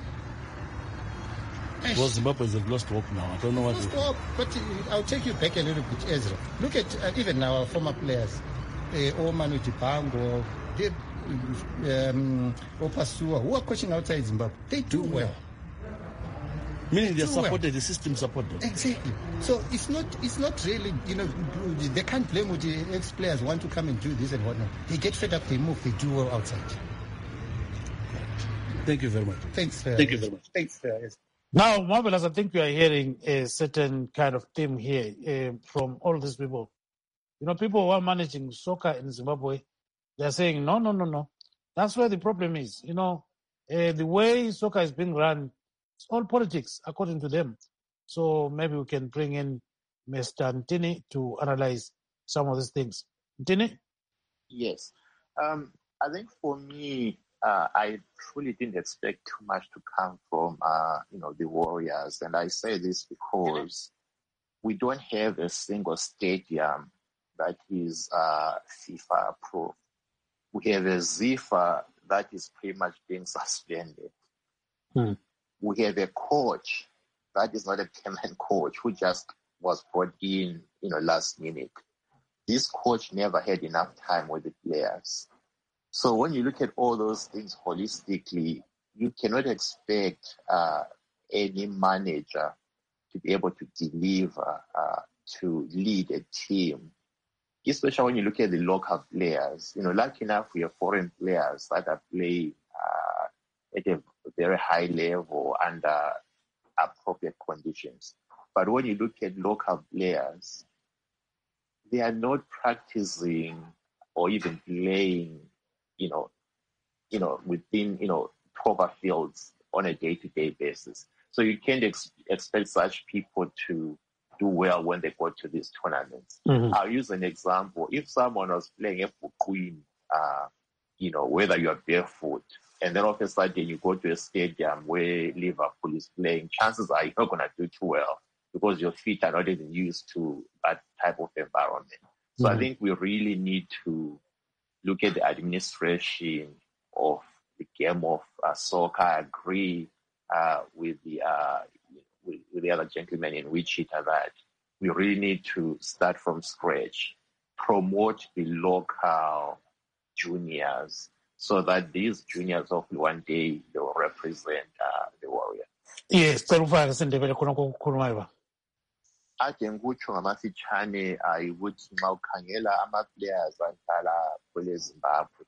Well, Zimbabweans have lost hope now. I don't know what lost hope, but I'll take you back a little bit, Ezra. Look at even our former players. Manu Jipango, Opasua, who are coaching outside Zimbabwe, they do well. Meaning they're supported, the system supported. Exactly. So it's not really, they can't blame what the ex-players want to come and do this and whatnot. They get fed up, they move, they do well outside. Thank you very much. Thanks. Thank you very much. Thanks. Now, Marvelous, I think you are hearing a certain kind of theme here from all these people. People who are managing soccer in Zimbabwe, they're saying, no. That's where the problem is. The way soccer is being run, it's all politics, according to them. So maybe we can bring in Mr. Ntini to analyze some of these things. Ntini? Yes. I think for me, I truly didn't expect too much to come from, the Warriors. And I say this because we don't have a single stadium that is FIFA approved. We have a ZIFA that is pretty much being suspended. We have a coach that is not a permanent coach who just was brought in, last minute. This coach never had enough time with the players. So when you look at all those things holistically, you cannot expect any manager to be able to deliver, to lead a team, especially when you look at the local players. Lucky enough, we have foreign players that are playing at a very high level under appropriate conditions. But when you look at local players, they are not practicing or even playing, within, proper fields on a day-to-day basis. So you can't expect such people to do well when they go to these tournaments. I'll use an example. If someone was playing a Queen, whether you are barefoot, and then all of a sudden you go to a stadium where Liverpool is playing, chances are you're not going to do too well because your feet are not even used to that type of environment. So I think we really need to look at the administration of the game of soccer. I agree with the other gentleman in Wichita that we really need to start from scratch, promote the local juniors so that these juniors hopefully one day they will represent the Warriors. Yes, ade ngikutsho ngamafitshane ukuthi nxa ukhangela ama-players adlala kwele Zimbabwe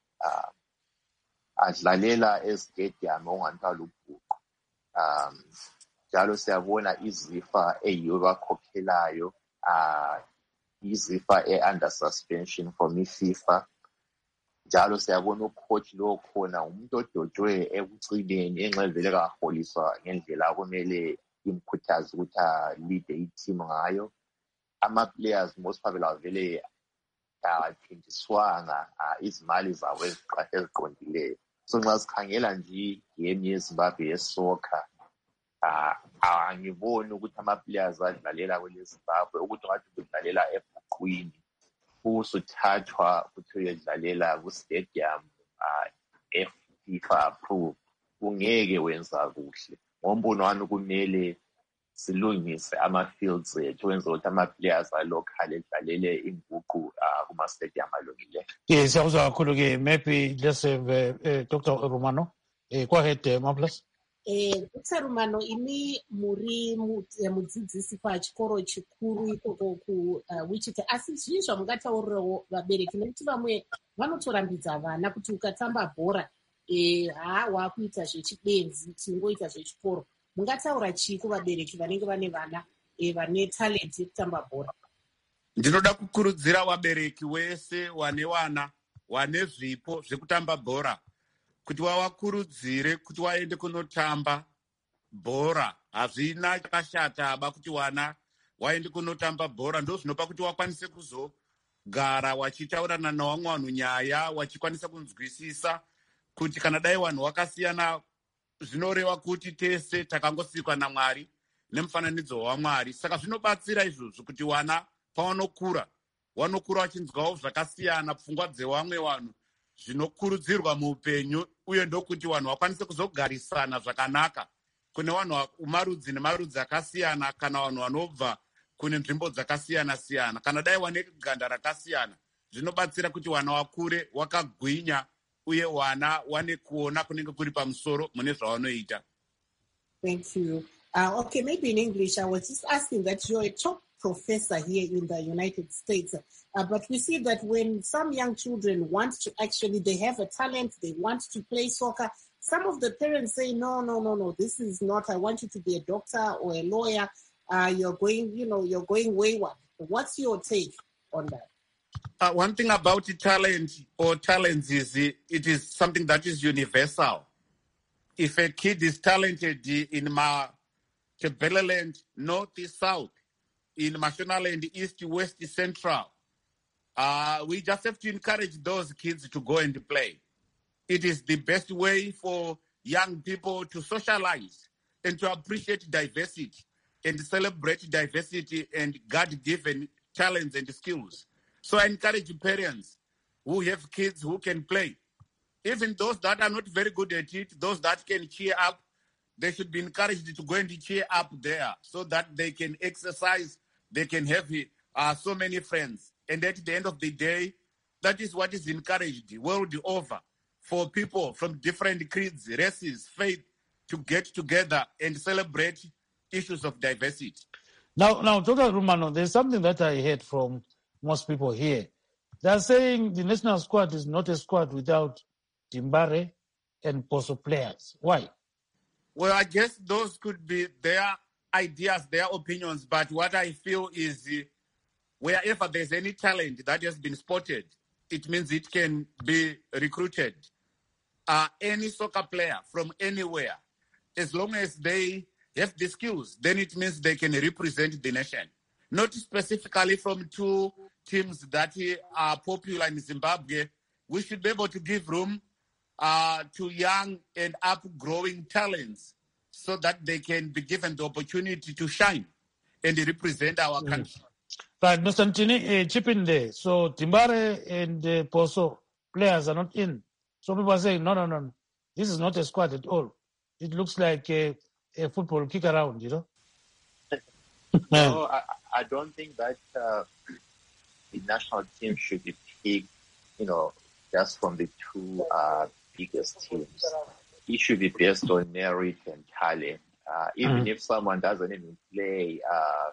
adlalela estadium onganthwa lubhuqu. Njalo siyabona iZIFA eyiyo bakhokhelayo, iZIFA under suspension from iFIFA. Njalo siyabona ucoach lo khona umuntu odotshwe ekucineni enxevele kaholiswa ngendlela akumele imkhuthaza ukuthi lead i-team ngayo. Ama-players most probably avele athenjiswanga izimali zabo eziqondileyo. So nxa sikhangela nje game yeZimbabwe yesoka, angiboni ukuthi ama-players adlalela kwele Zimbabwe ukuthi ngathi kudlalela ebhuqwini usuthathwa ukuthi uyedlalela ku-stadium FIFA approved, kungeke wenza kuhle. Ngombono wami kumele silungise ama-fields ethu wenza ukuthi ama-players alocal edlalele imbuqu kuma-stadium alungileyo. Yes, siyakuzwa kakhulu-ke. Maybe let's have Dr. Romano. Go ahead, Marvelous. Dr. Romano, ini muri mudzidzisi pachikoro chikuru ikoko kuWichita, asi zvii zvamungataurirawo vabereki nekuti vamwe vanotorambidza vana kuti ukatamba bhora wakuita zvechibenzi tingoita zvechikoro. Mungataura chii kuvabereki vanenge vane vana vane talent yekutamba bhora? Ndinoda kukurudzira vabereki wese wane vana wane zvipo zvekutamba bhora kuti wavakurudzire kuti waende kunotamba bhora. Hazvina chakashata aba kuti wana waende kunotamba bhora. Ndo zvinopa kuti wakwanise kuzogara wachitaurana navamwe vanhu nyaya, wachikwanisa kunzwisisa kuti kana dai vanhu vakasiyana zvinoreva kuti tese takangosikwa naMwari nemufananidzo waMwari. Saka zvinobatsira izvozvo kuti wana pavanokura vachinzwawo zvakasiyana pfungwa dzevamwe vanhu zvinokurudzirwa muupenyu, uye ndokuti vanhu vakwanise kuzogarisana zvakanaka kune vanhu marudzi nemarudzi akasiyana, kana vanhu vanobva kune nzvimbo dzakasiyana siyana. Kana dai wane ganda rakasiyana zvinobatsira kuti wana wakure wakagwinya uye wana wane kuona kunenge kuri pamusoro mune zvawanoita. Thank you. Okay, maybe in English, I was just asking that you're a top professor here in the United States, but we see that when some young children want to they have a talent, they want to play soccer, some of the parents say, no, this is not, I want you to be a doctor or a lawyer, you're going wayward. What's your take on that? One thing about talent or talents is it is something that is universal. If a kid is talented in Matabeleland, North, South, in Mashonaland, East, West, Central, we just have to encourage those kids to go and play. It is the best way for young people to socialize and to appreciate diversity and celebrate diversity and God-given talents and skills. So I encourage parents who have kids who can play. Even those that are not very good at it, those that can cheer up, they should be encouraged to go and cheer up there so that they can exercise, they can have so many friends. And at the end of the day, that is what is encouraged world over for people from different creeds, races, faith to get together and celebrate issues of diversity. Now, Dr. Rumano, there's something that I heard from most people here. They're saying the national squad is not a squad without Timbare and Poso players. Why? Well, I guess those could be their ideas, their opinions, but what I feel is wherever there's any talent that has been spotted, it means it can be recruited. Any soccer player from anywhere, as long as they have the skills, then it means they can represent the nation. Not specifically from two teams that are popular in Zimbabwe. We should be able to give room to young and up-growing talents so that they can be given the opportunity to shine and represent our country. Right, Mr. Ntini, chip in there. So Timbare and Poso players are not in. So people are saying, no. This is not a squad at all. It looks like a football kick around, No, I don't think that the national team should be picked, just from the two biggest teams. It should be based on merit and talent. Even if someone doesn't even play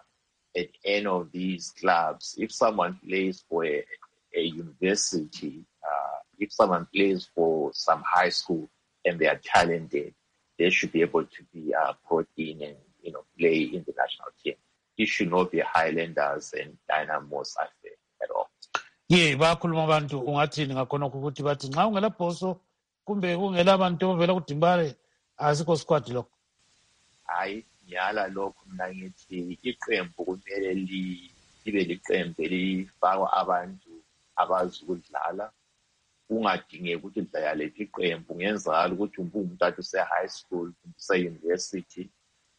at any of these clubs, if someone plays for a university, if someone plays for some high school and they are talented, they should be able to be brought in and play in the national team. It should not be Highlanders and Dynamos at all. Yeah, bakhuluma abantu ungathini ngakhona ukuthi bathi nxa ungela Poso kumbe ungela abantu ovela kuDimbare asikho squad lokho. Hayi nyala lokho mina ngithi iqembu kumele libe liqembu elifakwa abantu abazi ukudlala. Ungadingeki ukuthi udlala lephi iqembu ngenzakala ukuthi umuntu athi use-high school use-university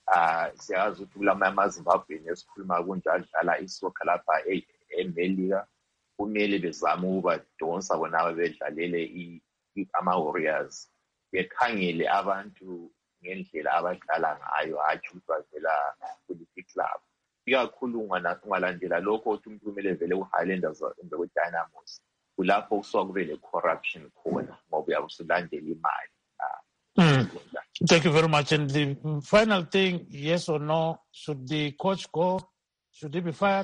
siyazi ukuthi kulamaZimbabwe esikhuluma kunjalo adlala isoccer lapha eMelika kumele bezame ukubadonsa bona bedlalele ama-Warriors bekhangele abantu ngendlela abadlala ngayo hatshi ukuthi bavela kuliphi club. Ikakhulu ungalandela lokho ukuthi umuntu kumele vele ku-Highlanders kumbe ku-Dynamos kulapho kusuka kube le-corruption khona ngoba uyabe usulandela imali. Thank you very much. And the final thing, yes or no, should the coach go? Should he be fired?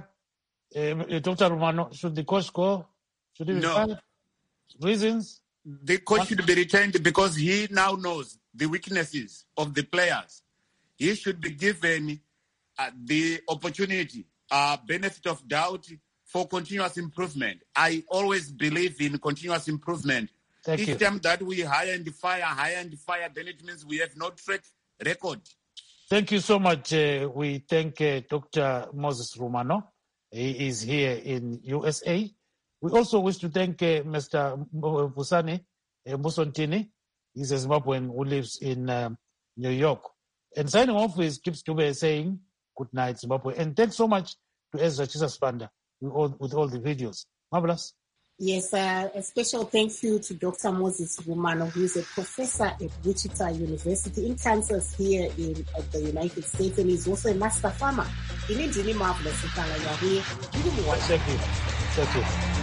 Dr. Rumano, should the coach go? Should he be fired? Reasons? The coach should be retained because he now knows the weaknesses of the players. He should be given the opportunity, benefit of doubt for continuous improvement. I always believe in continuous improvement. Each time that we hire and fire, then it means we have no track record. Thank you so much. We thank Dr. Moses Rumano. He is here in USA. We also wish to thank Mr. Busani Musontini. He's a Zimbabwean who lives in New York. And signing off is Kip Stube saying, good night, Zimbabwe. And thanks so much to Ezra Chisaspanda with all the videos. Marvelous. Yes, a special thank you to Dr. Moses Rumano, who is a professor at Wichita University in Kansas here in the United States, and he's also a master farmer. Thank you.